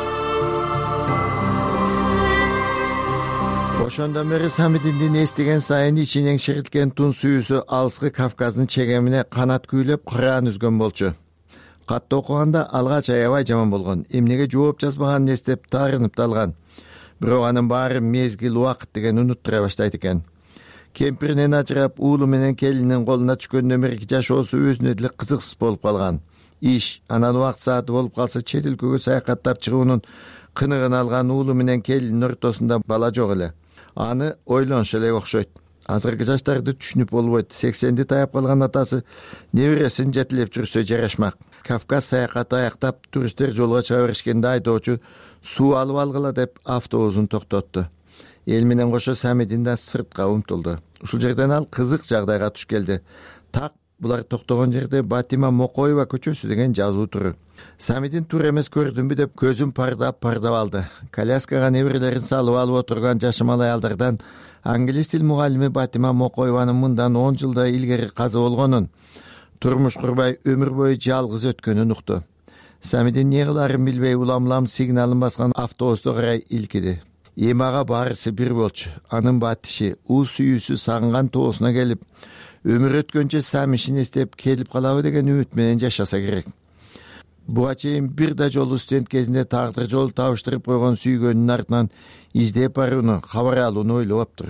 Ошондон бери Самидиндин эстеген сайын ичинен ширилткен тун сүйүүсү алыскы Кавказдын чегемине канат күүлөп кыраан үзгөн болчу. Катты окуганда алгач аябай жаман болгон, эмнеге жооп жазбаганын эстеп таарынып талган. Бирок анын баары мезгил, убакыт деген унуттура баштайт экен. Кемпиринен ажырап, уулу менен келинин колуна түшкөндөн берки жашоосу өзүнө деле кызыксыз болуп калган. Иш, анан убакыт сааты болуп калса чет өлкөгө саякаттап чыгуунун кыныгын алган уулу менен келиндин ортосунда бала жок эле. Аны ойлонушу эле окшойт. Азыркы жаштарды түшүнүп болбойт. сексенди таяп калган атасы небересин жетелеп жүрсө жарашмак. Кавказ саякаты аяктап, туристтер жолго чыга беришкенде айдоочу суу алып алгыла деп автобусун токтотту. Эл менен кошо Самидин да сыртка умтулду. Ушул жерден ал кызык жагдайга туш келди. Так булар токтогон жерде Батима Мокоева көчөсү деген жазуу туру. Самидин тур эмес көрдүмбү деп көзүн пардап пардап алды. Коляскага неберелерин салып алып отурган жашымал аялдардан англис тил мугалими Батима Мокоеванын мындан он жылдай илгери каза болгонун, турмуш курбай өмүр бою жалгыз өткөнүн укту. Самидин эмне кыларын билбей улам-улам сигналын баскан автобусту карай илкиди. Эми ага баарысы бир болчу. Анын батиши, уу сүйүүсү сагынган тоосуна келип, өмүр өткөнчө Самишин эстеп келип калабы деген үмүт менен жашаса керек. Буга чейин бир да жолу студент кезинде тагдыр жолу табыштырып койгон сүйгөнүнүн артынан издеп барууну, кабар алууну ойлоп аптыр.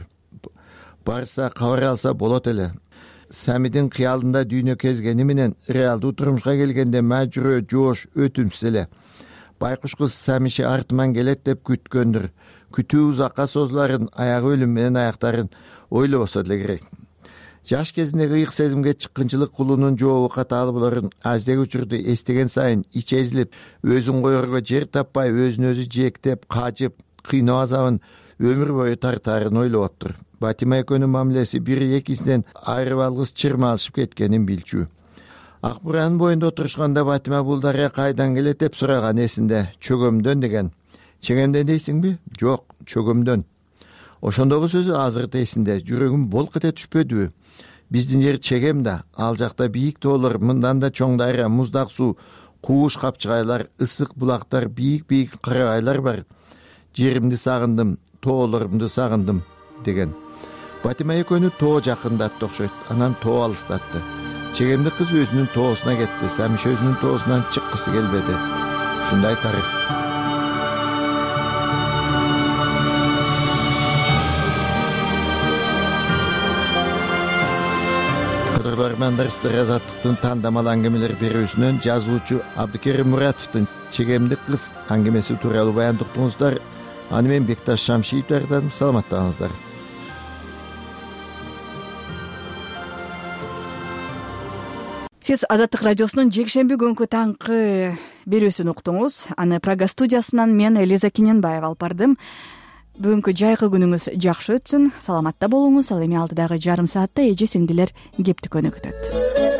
Барса кабар алса болот эле. Самидин кыялында дүйнө кезгени менен реалдуу турмушка келгенде мажүрө, жоош, өтүмсүз эле. Байкуш кыз Самиши артыман келет деп күткөндүр. Күтүү узакка созуларын, аягы өлүм менен аяктарын ойлобосо деле керек. Жаш кезиндеги ыйык сезимге чыккынчылык кылуунун жообу катаалы болорун аздеги учурду эстеген сайын ичи эзилип, өзүн коерго жер таппай, өзүн өзү жээктеп, кажып, кыйноо азабын өмүр бою тартаарын ойлоп аптыр. Батима экөөнүн мамилеси бири экисинен айрып алгыс чырмалышып кеткенин билчү. Ак Буранын боюнда отурушканда Батима бул дарыя кайдан келет деп сураган эсинде. Чөгөмдөн деген. Чегемден дейсиңби? Жок, чөгөмдөн. Ошондогу сөзү азыр да эсинде. Жүрөгүм болк эте түшпөдүбү? Биздин жер чегем да, ал жакта бийик тоолор, мындан да чоң дарыя, муздак суу, кууш капчыгайлар, ысык булактар, бийик-бийик карагайлар бар. Жеримди сагындым, тоолорумду сагындым деген. Батима экөөнү тоо жакындатты окшойт. Анан тоо алыстатты. Чегемди кыз өзүнүн тоосуна кетти. Самиш өзүнүн тоосунан чыккысы келбеди. Ушундай тарых. Кадрлармандар Азаттыктын тандамал аңгемелер берүүсүнөн жазуучу Абдыкерим Муратовдун Чегемди кыз аңгемеси тууралуу баяндыктыңыздар. Аны мен Бекташ Шамшиев даярдадым. Саламаттаңыздар. Сиз Азаттык радиосунун жекшемби күнкү таңкы берүүсүн уктуңуз. Аны Прага студиясынан мен Элиза Киненбаева алып бардым. Бүгүнкү жайкы күнүңүз жакшы өтсүн, саламатта болуңуз. Ал эми алдыдагы жарым саатта эже сиңдилер кептикөнү күтөт.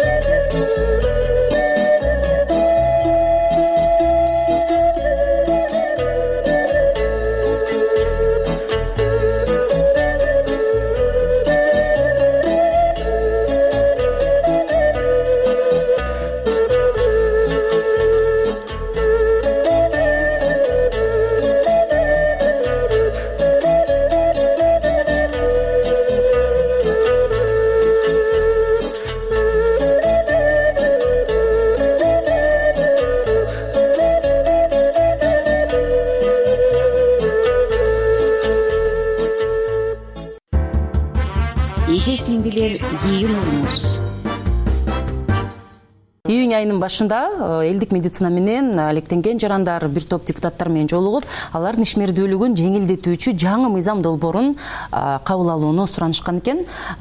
Июнь айынын башында элдик медицина менен алектенген жарандар бир топ депутаттар менен жолугуп, алардын ишмердүүлүгүн жеңилдетүүчү жаңы мыйзам долбоорун кабыл алууну суранышкан экен.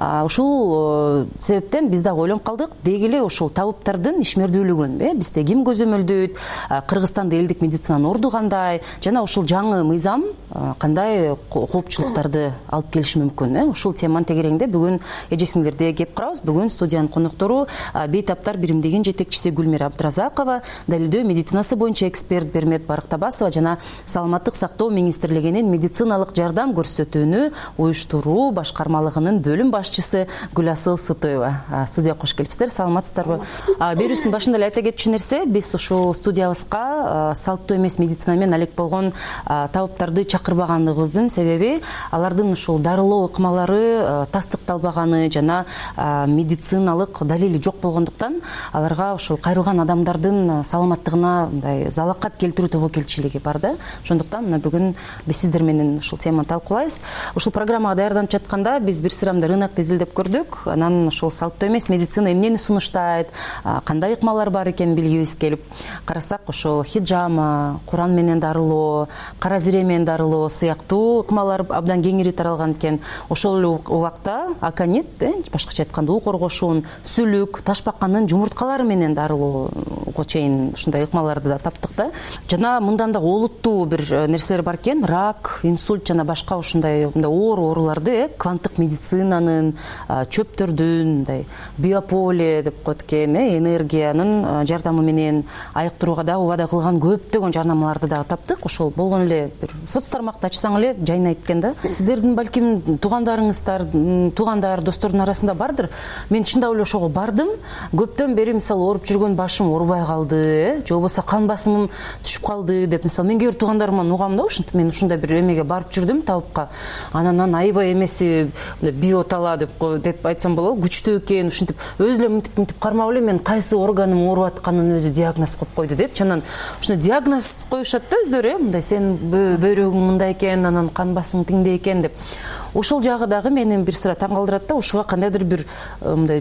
Ушул себептен биз дагы ойлонуп калдык, деги эле ушул табыптардын ишмердүүлүгүн, бизде ким көзөмөлдөйт, Кыргызстанда элдик медицинанын орду кандай, жана ушул жаңы мыйзам кандай коопчулуктарды алып келиши мүмкүн. Ушул теманын тегерегинде бүгүн эже сиңдилерде кеп карабыз. Бүгүн студиянын коноктору бейтаптар биримдигинин жетекчиси Гүлмира Абдыразакова, далилдөө медицинасы боюнча эксперт Бермет Барктабасова жана Саламаттык сактоо министрлигинин медициналык жардам көрсөтүүнү уюштуруу башкармалыгынын бөлүм башчысы Гүласыл Сутуева. Студияга кош келипсиздер. Саламатсыздарбы? Берүүсүнүн башында эле айта кетчү нерсе, биз ушул студиябызга салттуу эмес медицина менен алек болгон табыптарды чакырбагандыгыбыздын себеби алардын ушул дарылоо ыкмалары тастыкталбаганы жана медициналык далили жок болгондуктан аларга ушул кайрылган адамдардын саламаттыгына мындай залакат келтирүү тобокелчилиги бар да. Ошондуктан мына бүгүн биз сиздер менен ушул теманы талкуулайбыз. Ушул программага даярданып жатканда биз бир сыра мындай рынокто изилдеп көрдүк. Анан ушул салттуу эмес медицина эмнени сунуштайт, кандай ыкмалар бар экенин билгибиз келип карасак, ошол хиджама, Куран менен дарылоо, кара зире менен дарылоо сыяктуу ыкмалар абдан кеңири таралган экен. Ошол эле убакта аконит, башкача айтканда уу коргошуун, сүлүк, ташбаканын жумурткалары менен дарылоого чейин ушундай ыкмаларды да таптык да. Жана мындан да олуттуу бир нерселер бар экен. Рак, инсульт жана башка ушундай оор ооруларды кванттык медицинанын, чөптөрдүн, мындай биополе деп коет экен, энергиянын жардамы менен айыктырууга да убада кылган көптөгөн жарнамаларды да таптык. Ошол болгон эле бир соц тармакты ачсаң эле жайнайт экен да. Сиздердин балким туугандарыңыздар, туугандар, достордун арасында бардыр. Мен чындап эле ошого бардым. Көптөн бери мисалы ооруп жүргөн башым оорубай калды, же болбосо кан басымым түшүп калды деп мисалы мен кээ бир туугандарыман угам да, ушинтип мен ушундай бир эмеге барып жүрдүм табыпка. Анан аябай эмеси биотала деп деп айтсам болобу, күчтүү экен, ушинтип өзү эле мынтип мынтип кармап эле мен кайсы органым ооруп атканын өзү диагноз коюп койду деп. Анан ушундай диагноз коюшат да өздөрү, мындай сен бөйрөгүң мындай экен, анан кан басымың тиңдей экен деп. Ошол жагы дагы мени бир сыра таң калтырат да. Ушуга кандайдыр бир мындай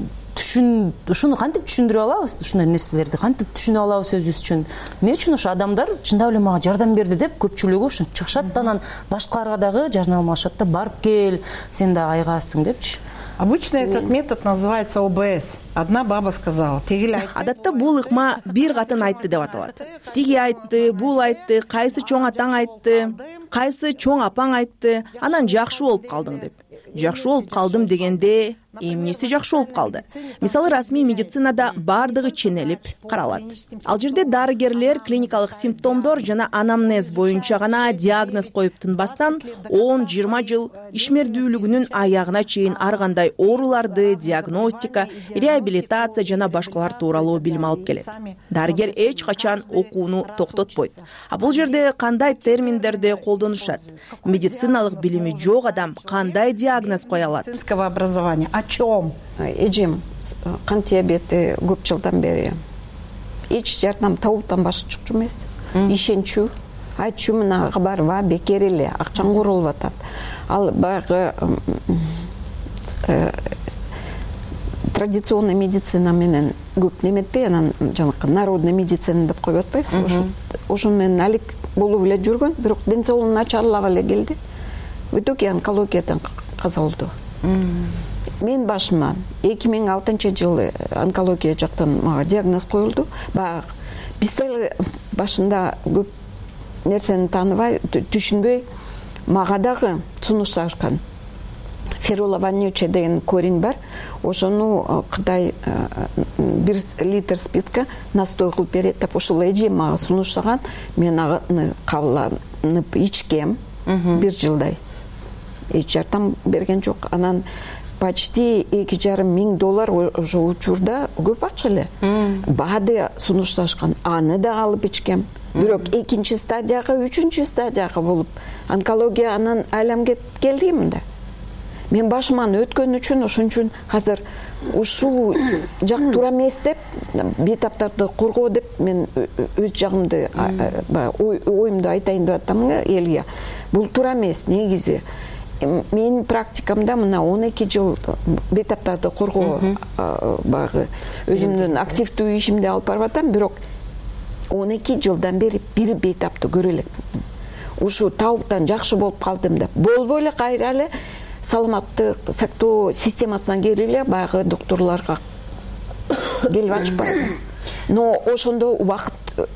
түшүн, ушуну кантип түшүндүрүп алабыз, ушундай нерселерди кантип түшүнүп алабыз өзүбүз үчүн? Эмне үчүн ошо адамдар чындап эле мага жардам берди деп көпчүлүгү ушинтип чыгышат, анан башкаларга дагы жарнама алышат да, барып кел, сен да айыгасың депчи. Обычно этот метод называется О Б С. Одна баба сказала. Адатта бул ыкма бир катын айтты деп аталат. Тиги айтты, бул айтты, кайсы чоң атаң айтты, кайсы чоң апаң айтты, анан жакшы болуп калдың деп. Жакшы болуп калдым дегенде эмнеси жакшы болуп калды? Мисалы расмий медицинада бардыгы ченелип каралат. Ал жерде дарыгерлер клиникалык симптомдор жана анамнез боюнча гана диагноз коюп тынбастан он жыйырма жыл ишмердүүлүгүнүн аягына чейин ар кандай ооруларды, диагностика, реабилитация жана башкалар тууралуу билим алып келет. Дарыгер эч качан окууну токтотпойт. А бул жерде кандай терминдерди колдонушат? Медициналык билими жок адам кандай диагноз кое алат? Образования. О чем? Эжем кан диабети көп жылдан бери эч жардам табууптан башка жок эмес. Ишенчү, айтчу мына барба бекер эле акчаң курулуп атат. Ал баягы традиционный медицина менен көп неметпей, анан жанакы народный медицина деп коюп атпайсызбы? Ошо ошо менен алек болуп эле жүргөн, бирок ден соолугу начарлап эле келди. В итоге онкологиядан каза болду. мен башыман эки миң алтынчы жылы онкология жактан мага диагноз коюлду. Баягы биз деле башында көп нерсени тааныбай, түшүнбөй, мага дагы сунушташкан. Ферулованюче деген корень бар. Ошону Кытай бир литр спиртке настой кылып берет деп ошол эжем мага сунуштаган. Мен аны кабыланып ичкем бир жылдай. Эч жардам берген жок. Анан почти эки жарым миң доллар ошо учурда көп акча эле. БАДы сунушташкан. Аны да алып ичкем. Бирок экинчи стадияга, үчүнчү стадияга болуп, онкология анан айламга келдим да. Мен башыман өткөн үчүн, ошон үчүн азыр ушул жак туура эмес деп, бейтаптарды коргоо деп мен өз жагымды, оюмду айтайын деп атам элге. Бул туура эмес, негизи. Менин практикамда мына он эки жыл бейтаптарды коргоо багы өзүмдүн активдүү ишимди алып барып атам, бирок он эки жылдан бери бир бейтапты көрө элекмин. Ушу табыптан жакшы болуп калдым деп. Болбой эле кайра эле саламаттык сактоо системасынан кире эле баягы докторлорго келип ачпайбы. Но ошондо убакыт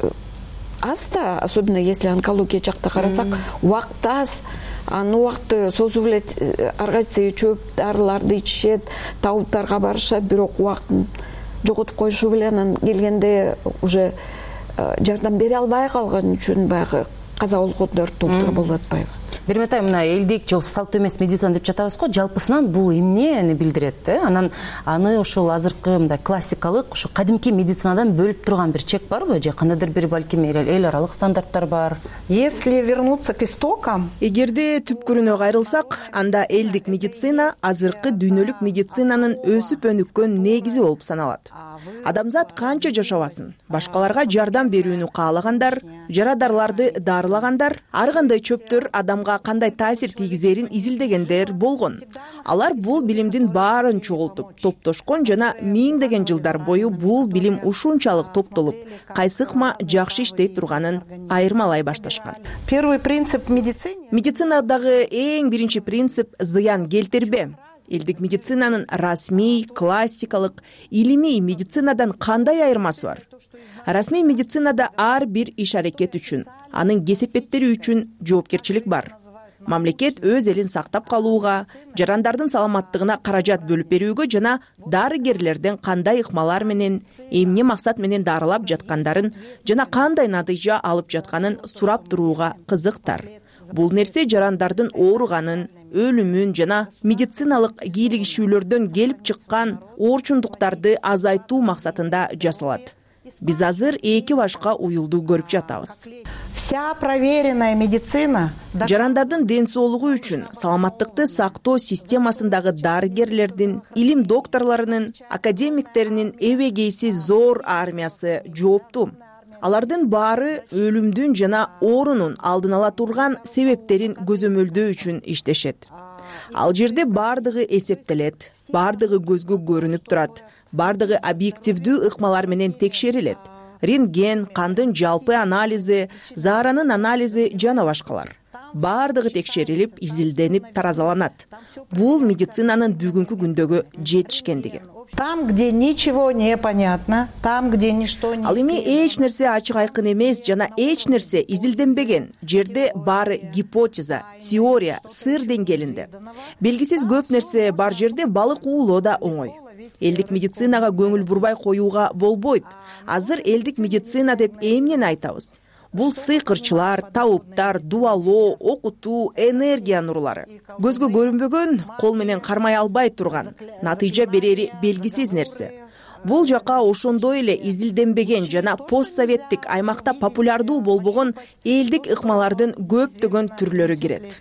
аз да, особенно если онкология жакта карасак, убакыт аз. Аны убакытты созуп эле ар кайсы чөп дарыларды ичишет, табыптарга барышат, бирок убактын жоготуп коюшу менен келгенде уже жардам бере албай калган үчүн баягы каза болгондор толтура болуп атпайбы. Бермет айым, мына элдик же салттуу эмес медицина деп жатабыз го, жалпысынан бул эмнени билдирет? Анан аны ошол азыркы мындай классикалык, ошо кадимки медицинадан бөлүп турган бир чек барбы? Же кандайдыр бир балким эл аралык стандарттар бар? Если вернуться к истокам, эгерде түпкүрүнө кайрылсак, анда элдик медицина азыркы дүйнөлүк медицинанын өсүп өнүккөн негизи болуп саналат. Адамзат канча жашабасын, башкаларга жардам берүүнү каалагандар, жарадарларды дарылагандар, ар кандай чөптөр адамга кандай таасир тийгизерин изилдегендер болгон. Алар бул билимдин баарын чогултуп, топтошкон жана миңдеген жылдар бою бул билим ушунчалык топтолуп, кайсы ыкма жакшы иштей турганын айырмалай башташкан. Первый принцип медицины. Медицинадагы эң биринчи принцип зыян келтирбе. Элдик медицинанын расмий, классикалык, илимий медицинадан кандай айырмасы бар? Расмий медицинада ар бир иш аракет үчүн, анын кесепеттери үчүн жоопкерчилик бар. Мамлекет өз элин сактап калууга, жарандардын саламаттыгына каражат бөлүп берүүгө жана дарыгерлерден кандай ыкмалар менен, эмне максат менен дарылап жаткандарын жана кандай натыйжа алып жатканын сурап турууга кызыктар. Бул нерсе жарандардын ооруганын, өлүмүн жана медициналык кийлигишүүлөрдөн келип чыккан оорчундуктарды азайтуу максатында жасалат. Биз азыр эки башка уюлду көрүп жатабыз. Вся проверенная медицина. Жарандардын ден соолугу үчүн саламаттыкты сактоо системасындагы дарыгерлердин, илим докторлорунун, академиктеринин эбегейсиз зор армиясы жооптуу. Алардын баары өлүмдүн жана оорунун алдын ала турган себептерин көзөмөлдөө үчүн иштешет. Ал жерде бардыгы эсептелет, бардыгы көзгө көрүнүп турат, бардыгы объективдүү ыкмалар менен текшерилет. Рентген, кандын жалпы анализи, зааранын анализи жана башкалар. Бардыгы текшерилип, изилденип, таразаланат. Бул медицинанын бүгүнкү күндөгү жетишкендиги. Там, где ничего не понятно, там, где ничто не... Ал эми эч нерсе ачык айкын эмес жана эч нерсе изилденбеген жерде баары гипотеза, теория, сыр деңгээлинде. Белгисиз көп нерсе бар жерде балык уулоо да оңой. Элдик медицинага көңүл бурбай коюуга болбойт. Азыр элдик медицина деп эмнени айтабыз? Бул сыйкырчылар, табыптар, дубалоо, окутуу, энергия нурлары. Көзгө көрүнбөгөн, кол менен кармай албай турган, натыйжа берери белгисиз нерсе. Бул жака ошондой эле изилденбеген жана постсоветтик аймакта популярдуу болбогон элдик ыкмалардын көптөгөн түрлөрү кирет.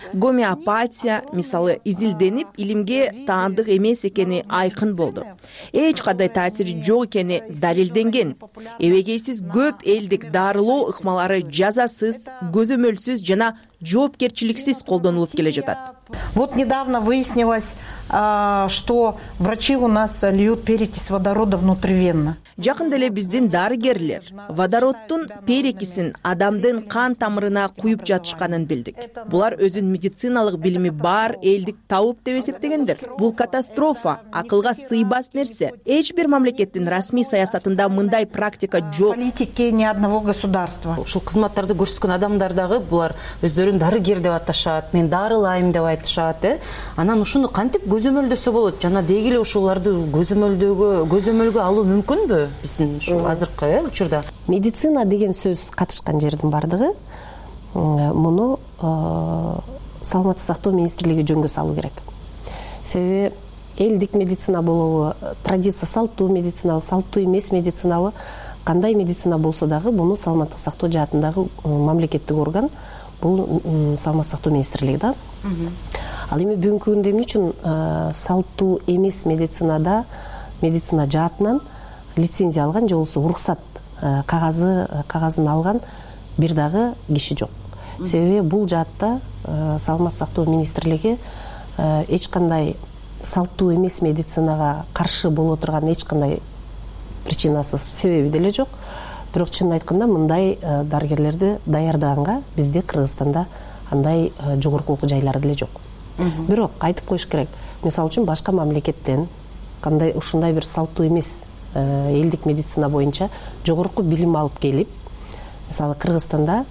Гомеопатия, мисалы, изилденип, илимге таандык эмес экени айкын болду. Эч кандай таасири жок экени далилденген. Эбегейсиз көп элдик дарылоо ыкмалары жазасыз, көзөмөлсүз жана жоопкерчиликсиз колдонулуп келе жатат. Вот недавно выяснилось, что врачи у нас льют перекись водорода внутривенно. Жакында эле биздин дарыгерлер водороддун перекисин адамдын кан тамырына куюп жатышканын билдик. Булар өзүн медициналык билими бар элдик табып деп эсептегендер. Бул катастрофа, акылга сыйбас нерсе. Эч бир мамлекеттин расмий саясатында мындай практика жок. Политики ни одного государства. Ушул кызматтарды көрсөткөн адамдар дагы булар өздөрүн дарыгер деп аташат, мен дарылайм деп айтышат, э? Анан ушуну кантип көзөмөлдөсө болот? Жана деги эле ушуларды көзөмөлдөгө, көзөмөлгө алуу мүмкүнбү? Биздин ушул азыркы учурда медицина деген сөз катышкан жердин бардыгы муну саламаттык сактоо министрлиги жөнгө салуу керек. Себеби элдик медицина болобу, традиция салттуу медицинабы, салттуу эмес медицинабы, кандай медицина болсо дагы буну саламаттык сактоо жаатындагы мамлекеттик орган бул саламаттык сактоо министрлиги да. Ал эми бүгүнкү күндө эмне үчүн салттуу эмес медицинада медицина жаатынан лицензия алган же болбосо уруксат кагазы кагазын алган бир дагы киши жок. Себеби бул жаатта саламаттык сактоо министрлиги эч кандай салттуу эмес медицинага каршы боло турган эч кандай причинасы, себеби деле жок. Бирок чынын айтканда мындай дарыгерлерди даярдаганга бизде Кыргызстанда андай жогорку окуу жайлары деле жок. Бирок айтып коюш керек, мисалы үчүн башка мамлекеттен кандай ушундай бир салттуу эмес элдик медицина боюнча жогорку билим алып келип, мисалы Кыргызстанда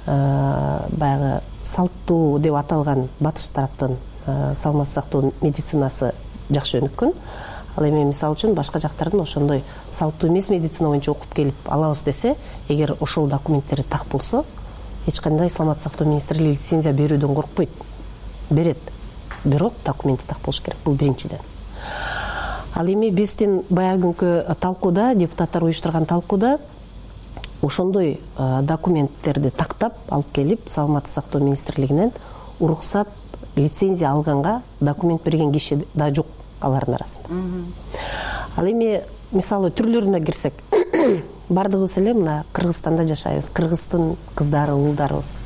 баягы салттуу деп аталган батыш тараптын саламаттык сактоо медицинасы жакшы өнүккөн. Ал эми мисалы үчүн башка жактардын ошондой салттуу эмес медицина боюнча окуп келип алабыз десе, эгер ошол документтери так болсо, эч кандай саламаттык сактоо министрлиги лицензия берүүдөн коркпойт. Берет. Бирок документи так болуш керек. Бул биринчиден. Ал эми биздин баягы күнкү талкууда, депутаттар уюштурган талкууда ошондой документтерди тактап алып келип, саламаттык сактоо министрлигинен уруксат, лицензия алганга документ берген киши да жок алардын арасында. Ал эми мисалы түрлөрүнө кирсек, бардыгыбыз эле мына Кыргызстанда жашайбыз. Кыргыздын кыздары, уулдарыбыз.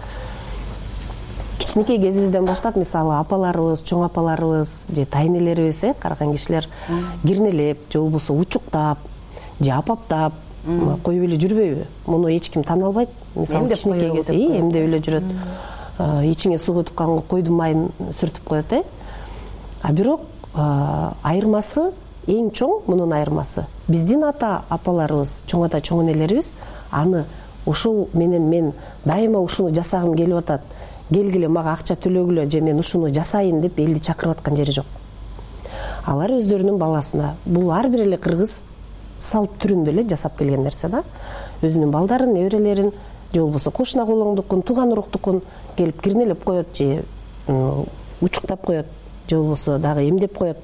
Кичинекей кезибизден баштап, мисалы апаларыбыз, чоң апаларыбыз же тайнелерибиз, э, караган кишилер кирнелеп, же болбосо учуктап, же апаптап коюп эле жүрбөйбү? Муну эч ким тана албайт. Мисалы кичинекей кезде эмдеп эле жүрөт. Ичиңе суу кетип калганда койдун майын сүртүп коет, э. А бирок айырмасы эң чоң, мунун айырмасы. Биздин ата апаларыбыз, чоң ата, чоң энелерибиз аны ошол менен мен дайыма ушуну жасагым келип атат. Келгиле мага акча төлөгүлө же мен ушуну жасайын деп элди чакырып аткан жери жок. Алар өздөрүнүн баласына, бул ар бир эле кыргыз салт түрүндө эле жасап келген нерсе да. Өзүнүн балдарын, неберелерин же болбосо кошуна колоңдукун, тууган уруктукун келип кирнелеп коет же учуктап коет, же болбосо дагы эмдеп коет.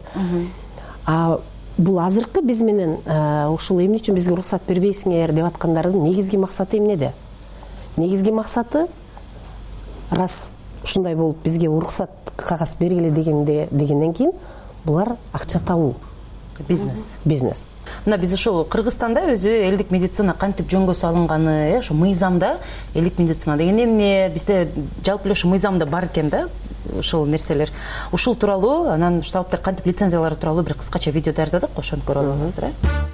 А бул азыркы биз менен ушул эмне үчүн бизге уруксат бербейсиңер деп аткандардын негизги максаты эмнеде? Негизги максаты раз ушундай болуп бизге уруксат кагаз бергиле дегенде дегенден кийин булар акча табуу, бизнес. Бизнес. Мына биз ошол Кыргызстанда өзү элдик медицина кантип жөнгө салынганы, ошо мыйзамда элдик медицина деген эмне, бизде жалпы эле ошо мыйзамда бар экен да, ушул нерселер. Ушул тууралуу, анан штабтар кантип лицензиялары тууралуу бир кыскача видео даярдадык, ошону көрүп алыңыздар.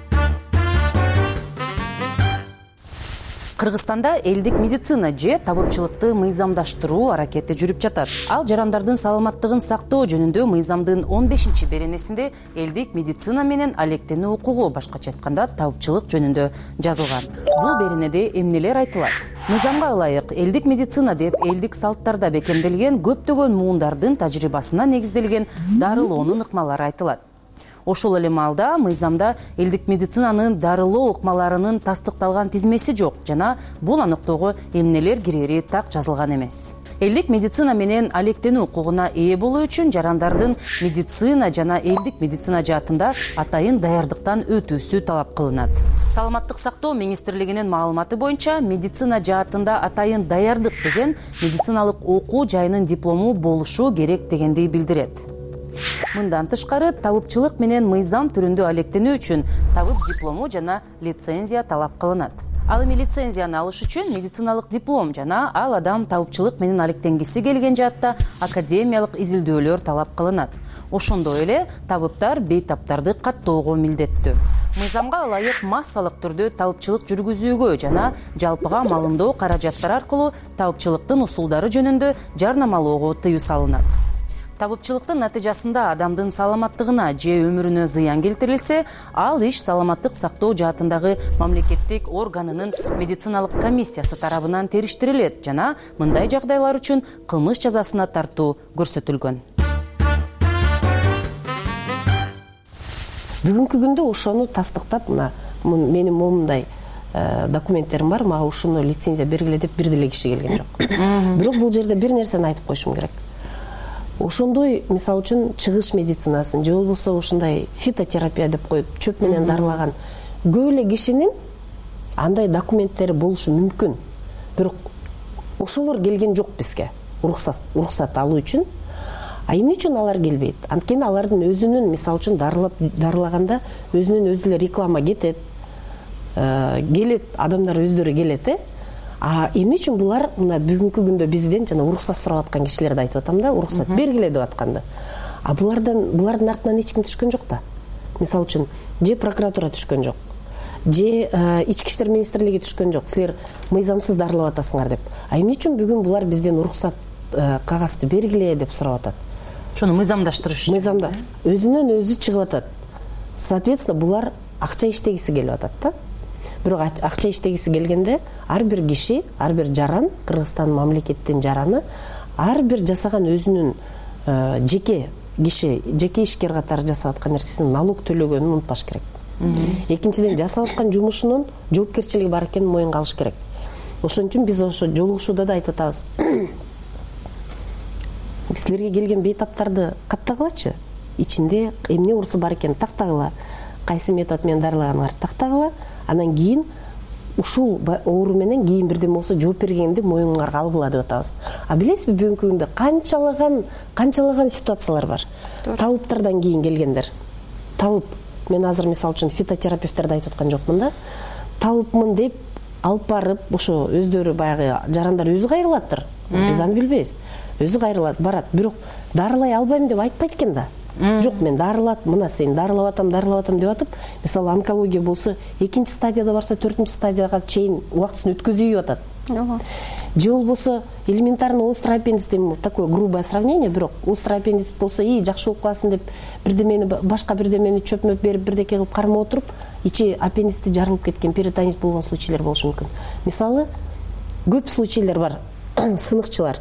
Кыргызстанда элдик медицина же табыпчылыкты мыйзамдаштыруу аракети жүрүп жатат. Ал жарандардын саламаттыгын сактоо жөнүндө мыйзамдын он бешинчи беренесинде элдик медицина менен алектенүү укугу, башкача айтканда табыпчылык жөнүндө жазылган. Бул беренеде эмнелер айтылат? Мыйзамга ылайык элдик медицина деп элдик салттарда бекемделген көптөгөн муундардын тажрыйбасына негизделген дарылоонун ыкмалары айтылат. Ошол эле маалда мыйзамда элдик медицинанын дарылоо ыкмаларынын тастыкталган тизмеси жок жана бул аныктоого эмнелер кирери так жазылган эмес. Элдик медицина менен алектенүү укугуна ээ болуу үчүн жарандардын медицина жана элдик медицина жаатында атайын даярдыктан өтүүсү талап кылынат. Саламаттык сактоо министрлигинин маалыматы боюнча медицина жаатында атайын даярдык деген медициналык окуу жайынын диплому болушу керек дегенди билдирет. Мындан тышкары табыпчылык менен мыйзам түрүндө алектенүү үчүн табып диплому жана лицензия талап кылынат. Ал эми лицензияны алыш үчүн медициналык диплом жана ал адам табыпчылык менен алектенгиси келген жаатта академиялык изилдөөлөр талап кылынат. Ошондой эле табыптар бейтаптарды каттоого милдеттүү. Мыйзамга ылайык массалык түрдө табыпчылык жүргүзүүгө жана жалпыга малымдоо каражаттары аркылуу табыпчылыктын усулдары жөнүндө жарнамалоого тыюу салынат. Табыпчылыктын натыйжасында адамдын саламаттыгына же өмүрүнө зыян келтирилсе, ал иш саламаттык сактоо жаатындагы мамлекеттик органынын медициналык комиссиясы тарабынан териштирилет жана мындай жагдайлар үчүн кылмыш жазасына тартуу көрсөтүлгөн. Бүгүнкү күндө ошону тастыктап, мына менин момундай документтерим бар, мага ушуну лицензия бергиле деп бир деле киши келген жок. Бирок бул жерде бир нерсени айтып коюшум керек. Ошондой, мисалы үчүн, чыгыш медицинасын же болбосо ушундай фитотерапия деп коюп, чөп менен дарылаган көп эле кишинин андай документтери болушу мүмкүн. Бирок ошолор келген жок бизге уруксат уруксат алуу үчүн. А эмне үчүн алар келбейт? Анткени алардын өзүнүн, мисалы үчүн, дарылап дарылаганда өзүнүн өзү эле реклама кетет. Келет, адамдар өздөрү келет, э? А эмне үчүн булар мына бүгүнкү күндө бизден жана уруксат сурап аткан кишилерди айтып атам да, уруксат бергиле деп атканды. А булардан булардын артынан эч ким түшкөн жок да. Мисалы үчүн, же прокуратура түшкөн жок, же ички иштер министрлиги түшкөн жок. Силер мыйзамсыз дарылап атасыңар деп. А эмне үчүн бүгүн булар бизден уруксат кагазды бергиле деп сурап атат? Ошону мыйзамдаштырыш үчүн. Мыйзамда өзүнөн өзү чыгып атат. Соответственно, булар акча иштегиси келип атат да. Бирок акча иштегиси келгенде ар бир киши, ар бир жаран, Кыргызстан мамлекеттин жараны, ар бир жасаган өзүнүн жеке киши, жеке ишкер катары жасап аткан нерсесин налог төлөгөнүн унутпаш керек. Экинчиден, жасап аткан жумушунун жоопкерчилиги бар экенин моюнга алыш керек. Ошон үчүн биз ошо жолугушууда да айтып атабыз. Силерге келген бейтаптарды каттагылачы. Ичинде эмне урусу бар экенин тактагыла. Кайсы метод менен дарылаганыңарды тактагыла. Анан кийин ушул оору менен кийин бирден болсо жооп бергенди моюңарга алгыла деп атабыз. А билесизби, бүгүнкү күндө канчалаган канчалаган ситуациялар бар. Табыптардан кийин келгендер. Табып, мен азыр мисалы үчүн фитотерапевттерди айтып аткан жокмун да. Табыпмын деп алып барып, ошо өздөрү баягы жарандар өзү кайрылаттыр. Биз аны билбейбиз. Өзү кайрылат, барат. Бирок дарылай албайм деп айтпайт экен да. Жок, мен дарылат, мына сени дарылап атам, дарылап атам деп атып, мисалы онкология болсо, экинчи стадияда барса, төртүнчү стадияга чейин убактысын өткөзүп атат. Же болбосо элементарный острый аппендиц деп, такое грубое сравнение, бирок острый аппендиц болсо, и жакшы болуп каласың деп бирдемени башка бирдемени чөпмөп берип, бирдеке кылып кармап отуруп, ичи аппендицти жарылып кеткен, перитонит болгон случайлар болушу мүмкүн. Мисалы, көп случайлар бар. Сыныкчылар.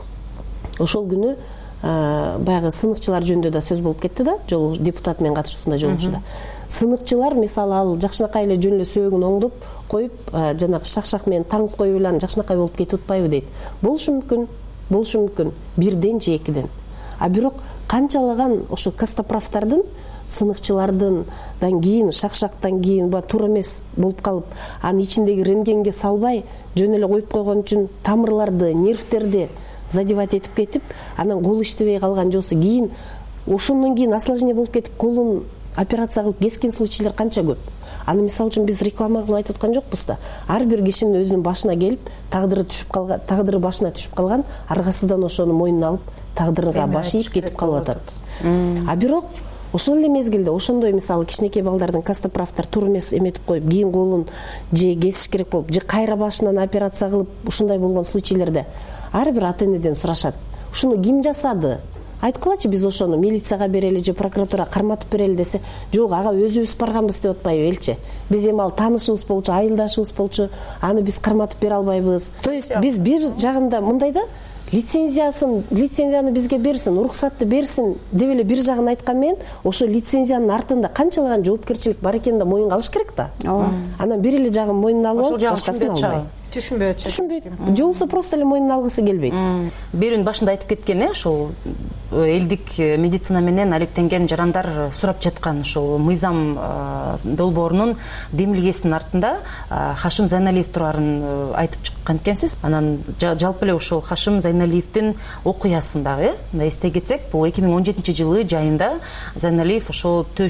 Ошол күнү баягы сыныкчылар жөнүндө да сөз болуп кетти да, жолугуш депутат менен катышуусунда жолугушууда. Сыныкчылар, мисалы, ал жакшынакай эле жөн эле сөөгүн оңдоп коюп, жанагы шак-шак менен таңып коюп эле жакшынакай болуп кетип атпайбы дейт. Болушу мүмкүн, болушу мүмкүн, бирден же экиден. А бирок канчалаган ошо костоправдардын, сыныкчылардындан кийин, шак-шактан кийин ба туура эмес болуп калып, анын ичиндеги рентгенге салбай, жөн эле коюп койгон үчүн тамырларды, нервтерди задевать этип кетип, анан кол иштебей калган жосу кийин ошондон кийин осложнение болуп кетип, колун операция кылып кескен случайлар канча көп. Аны мисалы үчүн биз реклама кылып айтып аткан жокпуз да. Ар бир кишинин өзүнүн башына келип, тагдыры түшүп калган, тагдыры башына түшүп калган, аргасыздан ошону мойнуна алып, тагдырга баш ийип кетип калып атат. А бирок ошол эле мезгилде ошондой, мисалы, кичинекей балдардын костоправдар туура эмес эметип коюп, кийин колун же кесиш керек болуп, же кайра башынан операция кылып, ушундай болгон случайларда ар бир ата-энеден сурашат. Ушуну ким жасады? Айткылачы, биз ошону милицияга берели же прокуратура карматып берели десе, жок, ага өзүбүз барганбыз деп атпайбы элчи. Биз эми ал таанышыбыз болчу, айылдашыбыз болчу, аны биз карматып бере албайбыз. То есть биз бир жагында мындай да, лицензиясын, лицензияны бизге берсин, уруксатты берсин деп эле бир жагын айткан менен, ошо лицензиянын артында канчалаган жоопкерчилик бар экенин да моюнга алыш керек да. Анан бир эле жагын мойнуна алып, башкасын албай. Түшүнбөйт. Түшүнбөйт. Же болбосо просто эле мойнуна алгысы келбейт. Берүүнүн башында айтып кеткен, э, ошол элдик медицина менен алектенген жарандар сурап жаткан ошол мыйзам долбоорунун демилгесинин артында Хашим Зайналиев турарын айтып чыккан экенсиз. Анан жалпы эле ошол Хашим Зайналиевдин окуясын дагы эсте кетсек, бул эки миң он жетинчи жылы жайында Зайналиев ошол төш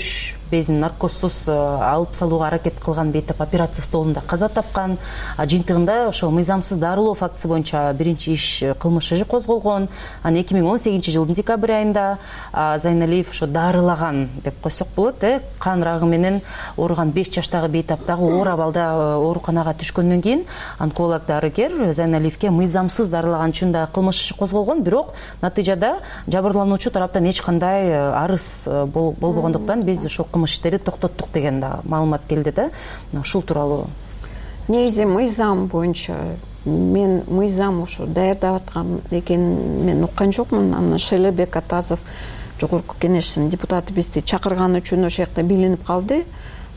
безин наркозсуз алып салууга аракет кылган бейтап операция столунда каза тапкан. Жыйынтыгында ошол мыйзамсыз дарылоо фактысы боюнча биринчи иш кылмыш иши козголгон. Анан эки миң он сегизинчи жылдын декабрь айында Зайналиев ошо дарылаган деп койсок болот, э кан рагы менен ооруган беш жаштагы бейтаптагы оор абалда ооруканага түшкөндөн кийин онколог дарыгер Зайналиевке мыйзамсыз дарылаган үчүн да кылмыш иши козголгон, бирок натыйжада жабырлануучу тараптан эч кандай арыз болбогондуктан биз ошол кылмыш иштерди токтоттук деген да маалымат келди да. Ушул тууралуу негизи мыйзам боюнча мен мыйзам ушу даярдап аткан экенин мен уккан жокмун. Анан Шайлообек Атазов жогорку кеңештин депутаты бизди чакырган үчүн ошол жакта билинип калды.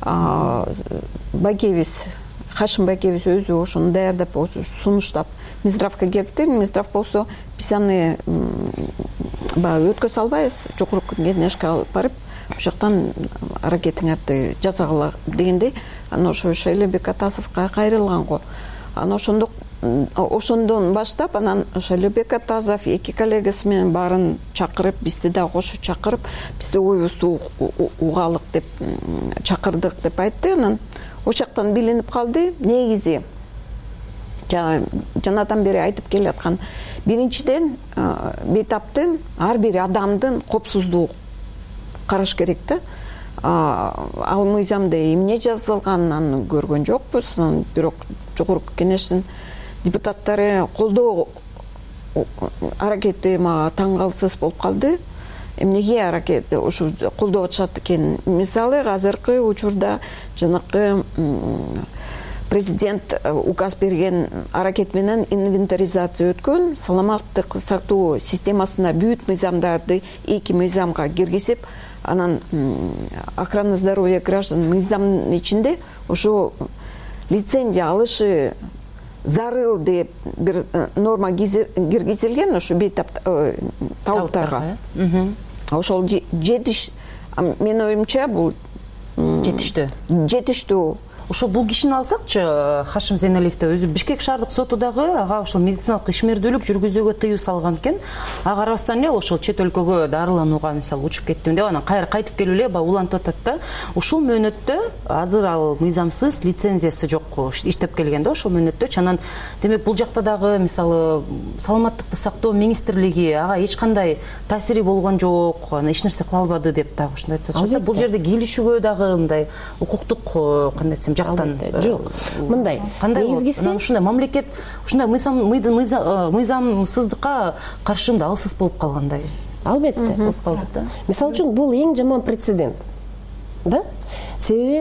Бакевиц Хашим Бакевиц өзү ошону даярдап сунуштап Минздравга келди. Минздрав болсо биз аны баягы өткөзө албайбыз, жогорку кеңешке алып барып ошол жактан аракетиңерди жасагыла дегендей. Анан ошо Шайлообек Атазовго кайрылган го. Анан ошондо ошондон баштап анан Шайлообек Атазов эки коллегасы менен баарын чакырып, бизди да кошо чакырып, бизди ойбузду угалык деп чакырдык деп айтты. Анан ошол жактан билинип калды. Негизи жанадан бери айтып келаткан биринчиден бейтаптын ар бир адамдын коопсуздугу караш керек да. Ал мыйзамда эмне жазылган аны көргөн жокпуз. Бирок жогорку кеңештин депутаттары колдоо аракети мага таң калсыз болуп калды. Эмнеге аракет ушу колдоп атышат экен? Мисалы азыркы учурда жанакы президент указ берген аракет менен инвентаризация өткөн. Саламаттык сактоо системасына бүт мыйзамдарды эки мыйзамга киргизип, анан охрана здоровья граждан мыйзамдын ичинде ошо лицензия алышы зарыл деп бир норма киргизилген ошо бейтап табыттарга. Ошол жетиш, менин оюмча бул жетиштүү. Жетиштүү. Ошо бул кишини алсакчы, Хашим Зайналиевди өзү Бишкек шаардык соту дагы ага ошол медициналык ишмердүүлүк жүргүзүүгө тыюу салган экен. Ага карабастан эле ошол чет өлкөгө дарыланууга мисалы учуп кеттим деп анан кайра кайтып келип эле баягы улантып атат да. Ушул мөөнөттө азыр ал мыйзамсыз лицензиясы жок иштеп келген да ошол мөөнөттө. Анан демек бул жакта дагы мисалы саламаттыкты сактоо министрлиги ага эч кандай таасири болгон жок, аны эч нерсе кыла албады деп дагы ушундай айтып атышат. Бул жерде келишүүгө дагы мындай укуктук кандай десем жактан жок. Мындай негизгиси ушундай мамлекет ушундай мыйзам мыйзамсыздыкка каршы мындай алсыз болуп калгандай. Албетте болуп калды да. Мисалы үчүн бул эң жаман прецедент. Да? Себеби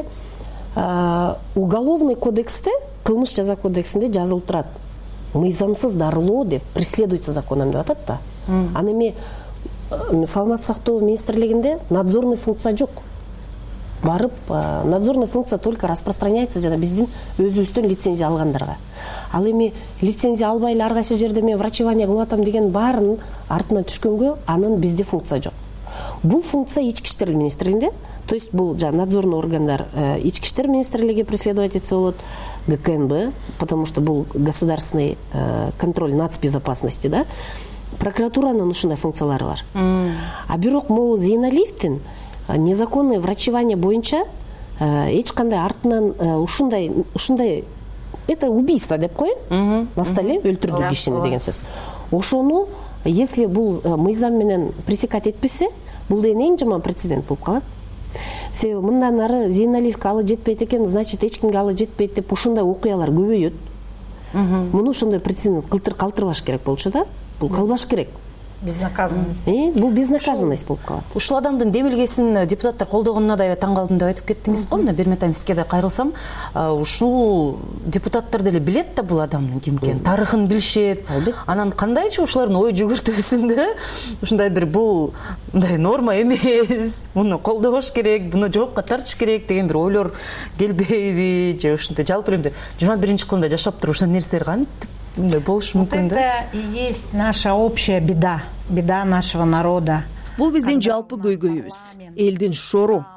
уголовный кодексте, кылмыш жаза кодексинде жазылып турат. Мыйзамсыз дарылоо деп преследуется законом деп атат да. Аны эми саламаттык сактоо министрлигинде надзорный функция жок. Барып, надзорная функция только распространяется жана биздин өзүбүздөн лицензия алгандарга. Ал эми лицензия албай эле ар кайсы жерде мен врачевание кылып атам деген баарын артынан түшкөнгө анын бизде функция жок. Бул функция ички иштер министрлигинде, то есть бул жана надзорный органдар ички иштер министрлиги преследовать этсе болот, ГКНБ, потому что бул государственный контроль нацбезопасности, да. Прокуратуранын ушундай функциялары бар. А бирок могу Зайналиевдин незаконное врачевание боюнча эч кандай артынан ушундай ушундай это убийство деп коеюн, на столе өлтүрдү кишини деген сөз. Ошону если бул мыйзам менен пресекать этпесе, бул деген эң жаман прецедент болуп калат. Себеби мындан ары Зайналиевге алы жетпейт экен, значит эч кимге алы жетпейт деп ушундай окуялар көбөйөт. Муну ошондой прецедент калтырбаш керек болчу да. Бул кылбаш керек. Безнаказанность. Э, бул безнаказанность болуп калат. Ушул адамдын демилгесин депутаттар колдогонуна да таң калдым деп айтып кеттиңиз го. Мына Берметамиске да кайрылсам, ушул депутаттар деле билет да бул адамдын ким экенин, тарыхын билишет. Анан кандайчы ушулардын ой жүгүртүүсүндө ушундай бир бул мындай норма эмес, муну колдобош керек, буну жоопко тартыш керек деген бир ойлор келбейби же ушундай жалпы эле жыйырма биринчи кылымда жашап туруп ушундай нерселер кантип болушу мүмкүн да? Это и есть наша общая беда, беда нашего народа. Бул биздин жалпы көйгөйүбүз, элдин шору.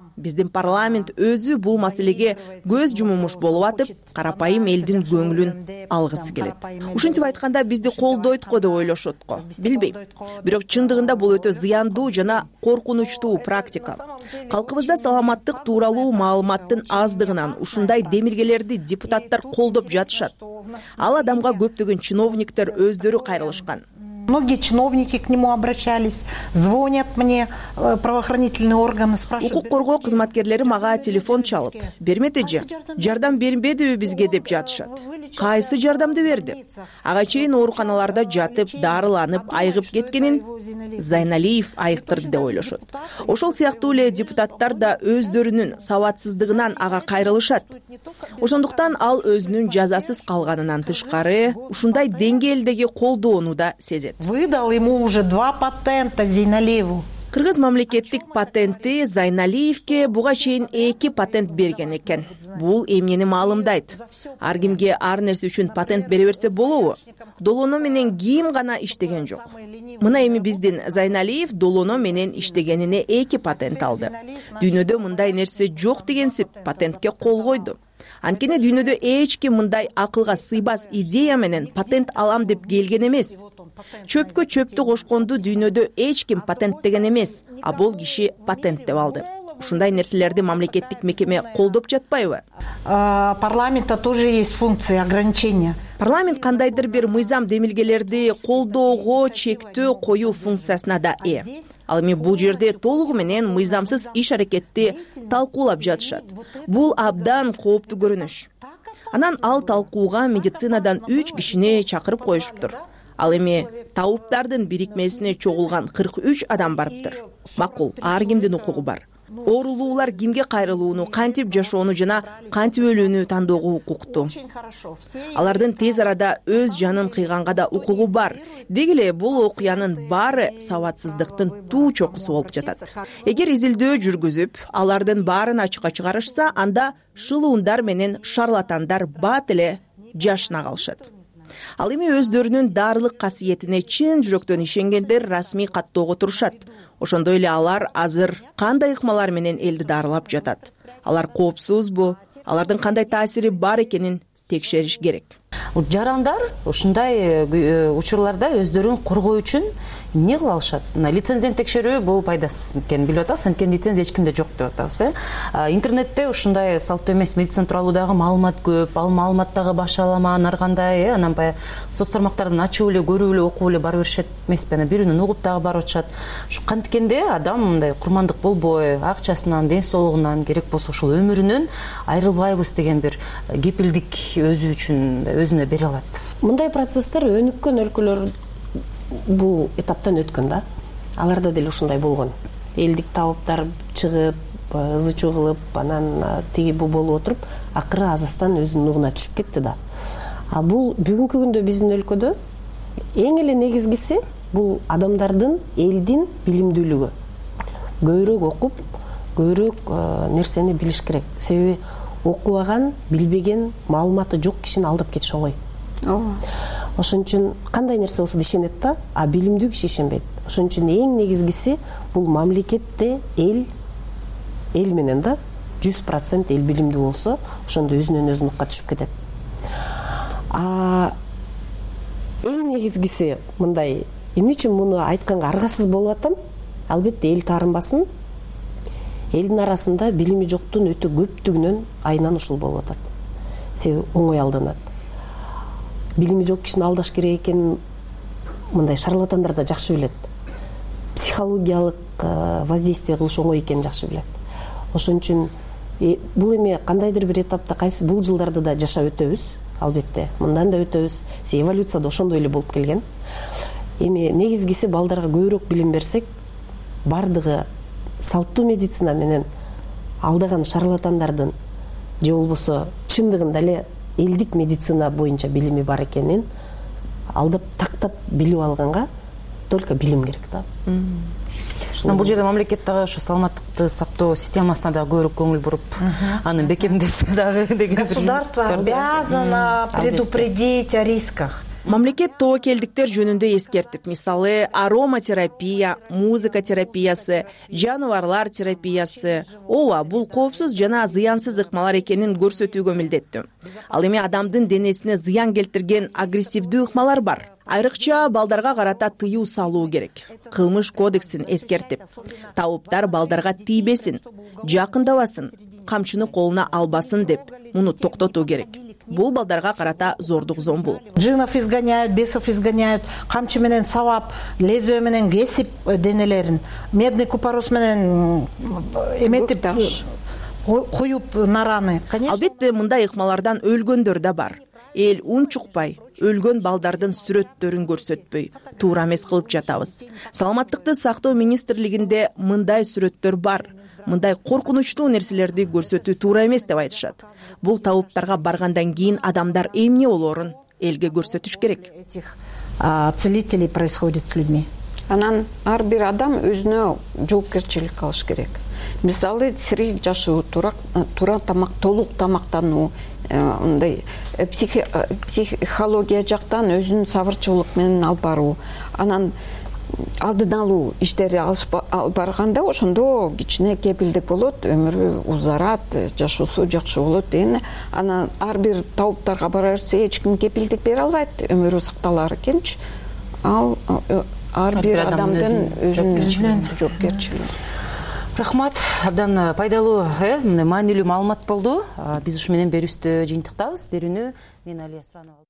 биздин парламент өзү бул маселеге көз жумумуш болуп атып, карапайым элдин көңүлүн алгысы келет. Ушинтип айтканда бизди колдойт го деп ойлошот го, билбейм. Бирок чындыгында бул өтө зыяндуу жана коркунучтуу практика. Калкыбызда саламаттык тууралуу маалыматтын аздыгынан ушундай демилгелерди депутаттар колдоп жатышат. Ал адамга көптөгөн чиновниктер өздөрү кайрылышкан. Многие чиновники к нему обращались, звонят мне правоохранительные органы, спрашивают. Укук коргоо кызматкерлери мага телефон чалып, бермет эже, жардам бербедиби бизге деп жатышат. Кайсы жардамды берди? Ага чейин ооруканаларда жатып, дарыланып, айыгып кеткенин Зайналиев айыктырды деп ойлошот. Ошол сыяктуу эле депутаттар да өздөрүнүн сабатсыздыгынан ага кайрылышат. Ошондуктан ал өзүнүн жазасыз калганынан тышкары ушундай деңгээлдеги колдоону да сезет. Выдал ему уже два патента Зайналиеву. Кыргыз мамлекеттик патенти Зайналиевке буга чейин эки патент берген экен. Бул эмнени маалымдайт? Ар кимге ар нерсе үчүн патент бере берсе болобу? Долоно менен ким гана иштеген жок. Мына эми биздин Зайналиев долоно менен иштегенине эки патент алды. Дүйнөдө мындай нерсе жок дегенсип патентке кол койду. Анткени дүйнөдө эч ким мындай акылга сыйбас идея менен патент алам деп келген эмес. Чөпкө чөптү кошконду дүйнөдө эч ким патенттеген эмес, а бул киши патент деп алды. Ушундай нерселерди мамлекеттик мекеме колдоп жатпайбы? Парламентта тоже есть функция ограничения. Парламент кандайдыр бир мыйзам демилгелерди колдоого чектөө коюу функциясына да ээ. Ал эми бул жерде толугу менен мыйзамсыз иш аракетти талкуулап жатышат. Бул абдан кооптуу көрүнүш. Анан ал талкууга медицинадан үч кишини чакырып коюшуптур. Ал эми табыптардын бирикмесине чогулган кырк үч адам барыптыр. Макул, ар кимдин укугу бар. Оорулуулар кимге кайрылууну, кантип жашоону жана кантип өлүүнү тандоого укуктуу. Алардын тез арада өз жанын кыйганга да укугу бар. Деги эле бул окуянын баары сабатсыздыктын туу чокусу болуп жатат. Эгер изилдөө жүргүзүп, алардын баарын ачыкка чыгарышса, анда шылуундар менен шарлатандар бат эле жашына калышат. Ал эми өздөрүнүн дарылык касиетине чын жүрөктөн ишенгендер расмий каттоого турушат. Ошондой эле алар азыр кандай ыкмалар менен элди дарылап жатат? Алар коопсузбу? Алардын кандай таасири бар экенин текшериш керек. Жарандар ушундай учурларда өздөрүн коргоо үчүн эмне кыла алышат? Мына лицензияны текшерүү бул пайдасыз экенин билип атабыз, анткени лицензия эч кимде жок деп атабыз, э. Интернетте ушундай салттуу эмес медицина тууралуу дагы маалымат көп, ал маалыматтагы башаламан ар кандай, э, анан баягы соц тармактардан ачып эле, көрүп эле, окуп эле бара беришет эмеспи, анан бирөөнөн угуп дагы барып атышат. Ушу канткенде адам мындай курмандык болбой, акчасынан, ден соолугунан, керек болсо ушул өмүрүнөн айрылбайбыз деген бир кепилдик өзү үчүн өзүнө бере алат. Мындай процесстер өнүккөн өлкөлөр бул этаптан өткөн да. Аларда деле ушундай болгон. Элдик табыптар чыгып, ызы чуу кылып, анан тиги бу болуп отуруп, акыры азастан өзүнүн нугуна түшүп кетти да. А бул бүгүнкү күндө биздин өлкөдө эң эле негизгиси бул адамдардын, элдин билимдүүлүгү. Көбүрөөк окуп, көбүрөөк нерсени билиш керек. Себеби окубаган, билбеген, маалыматы жок кишини алдап кетиш оңой. Ооба. Ошон үчүн кандай нерсе болсо да ишенет да, а билимдүү киши ишенбейт. Ошон үчүн эң негизгиси бул мамлекетте эл эл менен да жүз процент эл билимдүү болсо, ошондо өзүнөн өзү нукка түшүп кетет. А эң негизгиси мындай, эмне үчүн муну айтканга аргасыз болуп атам? Албетте эл таарынбасын. Элдин арасында билими жоктун өтө көптүгүнөн айынан ушул болуп атат. Себеби оңой алданат. Билими жок кишини алдаш керек экенин мындай шарлатандар да жакшы билет. Психологиялык воздействие кылыш оңой экенин жакшы билет. Ошон үчүн бул эми кандайдыр бир этапта кайсы бул жылдарды да жашап өтөбүз, албетте. Мындан да өтөбүз. Эволюция да ошондой эле болуп келген. Эми негизгиси балдарга көбүрөөк билим берсек, бардыгы салттуу медицина менен алдаган шарлатандардын же болбосо чындыгында эле элдик медицина боюнча билими бар экенин алдап тактап билип алганга только билим керек да. Бул жерде мамлекет дагы ошо саламаттыкты сактоо системасына дагы көбүрөөк көңүл буруп, аны бекемдесе дагы деген. Государство обязано предупредить о рисках. мамлекет тобокелдиктер жөнүндө эскертип, мисалы ароматерапия, музыка терапиясы, жаныбарлар терапиясы, ооба бул коопсуз жана зыянсыз ыкмалар экенин көрсөтүүгө милдеттүү. Ал эми адамдын денесине зыян келтирген агрессивдүү ыкмалар бар. Айрыкча балдарга карата тыюу салуу керек. Кылмыш кодексин эскертип, табыптар балдарга тийбесин, жакындабасын, камчыны колуна албасын деп муну токтотуу керек. Бул балдарга карата зордук зомбул. Джинов изгоняют, бесов изгоняют, камчы менен сабап, лезвие менен кесип денелерин, медный купорос менен эметип куюп нараны. Албетте мындай ыкмалардан өлгөндөр да бар. Эл унчукпай, өлгөн балдардын сүрөттөрүн көрсөтпөй, туура эмес кылып жатабыз. Саламаттыкты сактоо министрлигинде мындай сүрөттөр бар. Мындай коркунучтуу нерселерди көрсөтүү туура эмес деп айтышат. Бул табыптарга баргандан кийин адамдар эмне болоорун элге көрсөтүш керек. Этих целителей происходит с людьми. Анан ар бир адам өзүнө жоопкерчилик алыш керек. Мисалы тирик жашоо, туура тамак, толук тамактануу, мындай психология жактан өзүнүн сабырчылык менен алып баруу, анан алдын алуу иштери алып барганда ошондо кичине кепилдик болот, өмүрү узарат, жашоосу жакшы болот деген. Анан ар бир табыптарга бара берсе эч ким кепилдик бере албайт, өмүрү сакталар экенчи. Ал ар бир адамдын өзүнүн жоопкерчилиги. Рахмат, абдан пайдалуу, маанилүү маалымат болду. Биз ушу менен берүүбүздү жыйынтыктабыз. Берүүнү мен Алия Суранова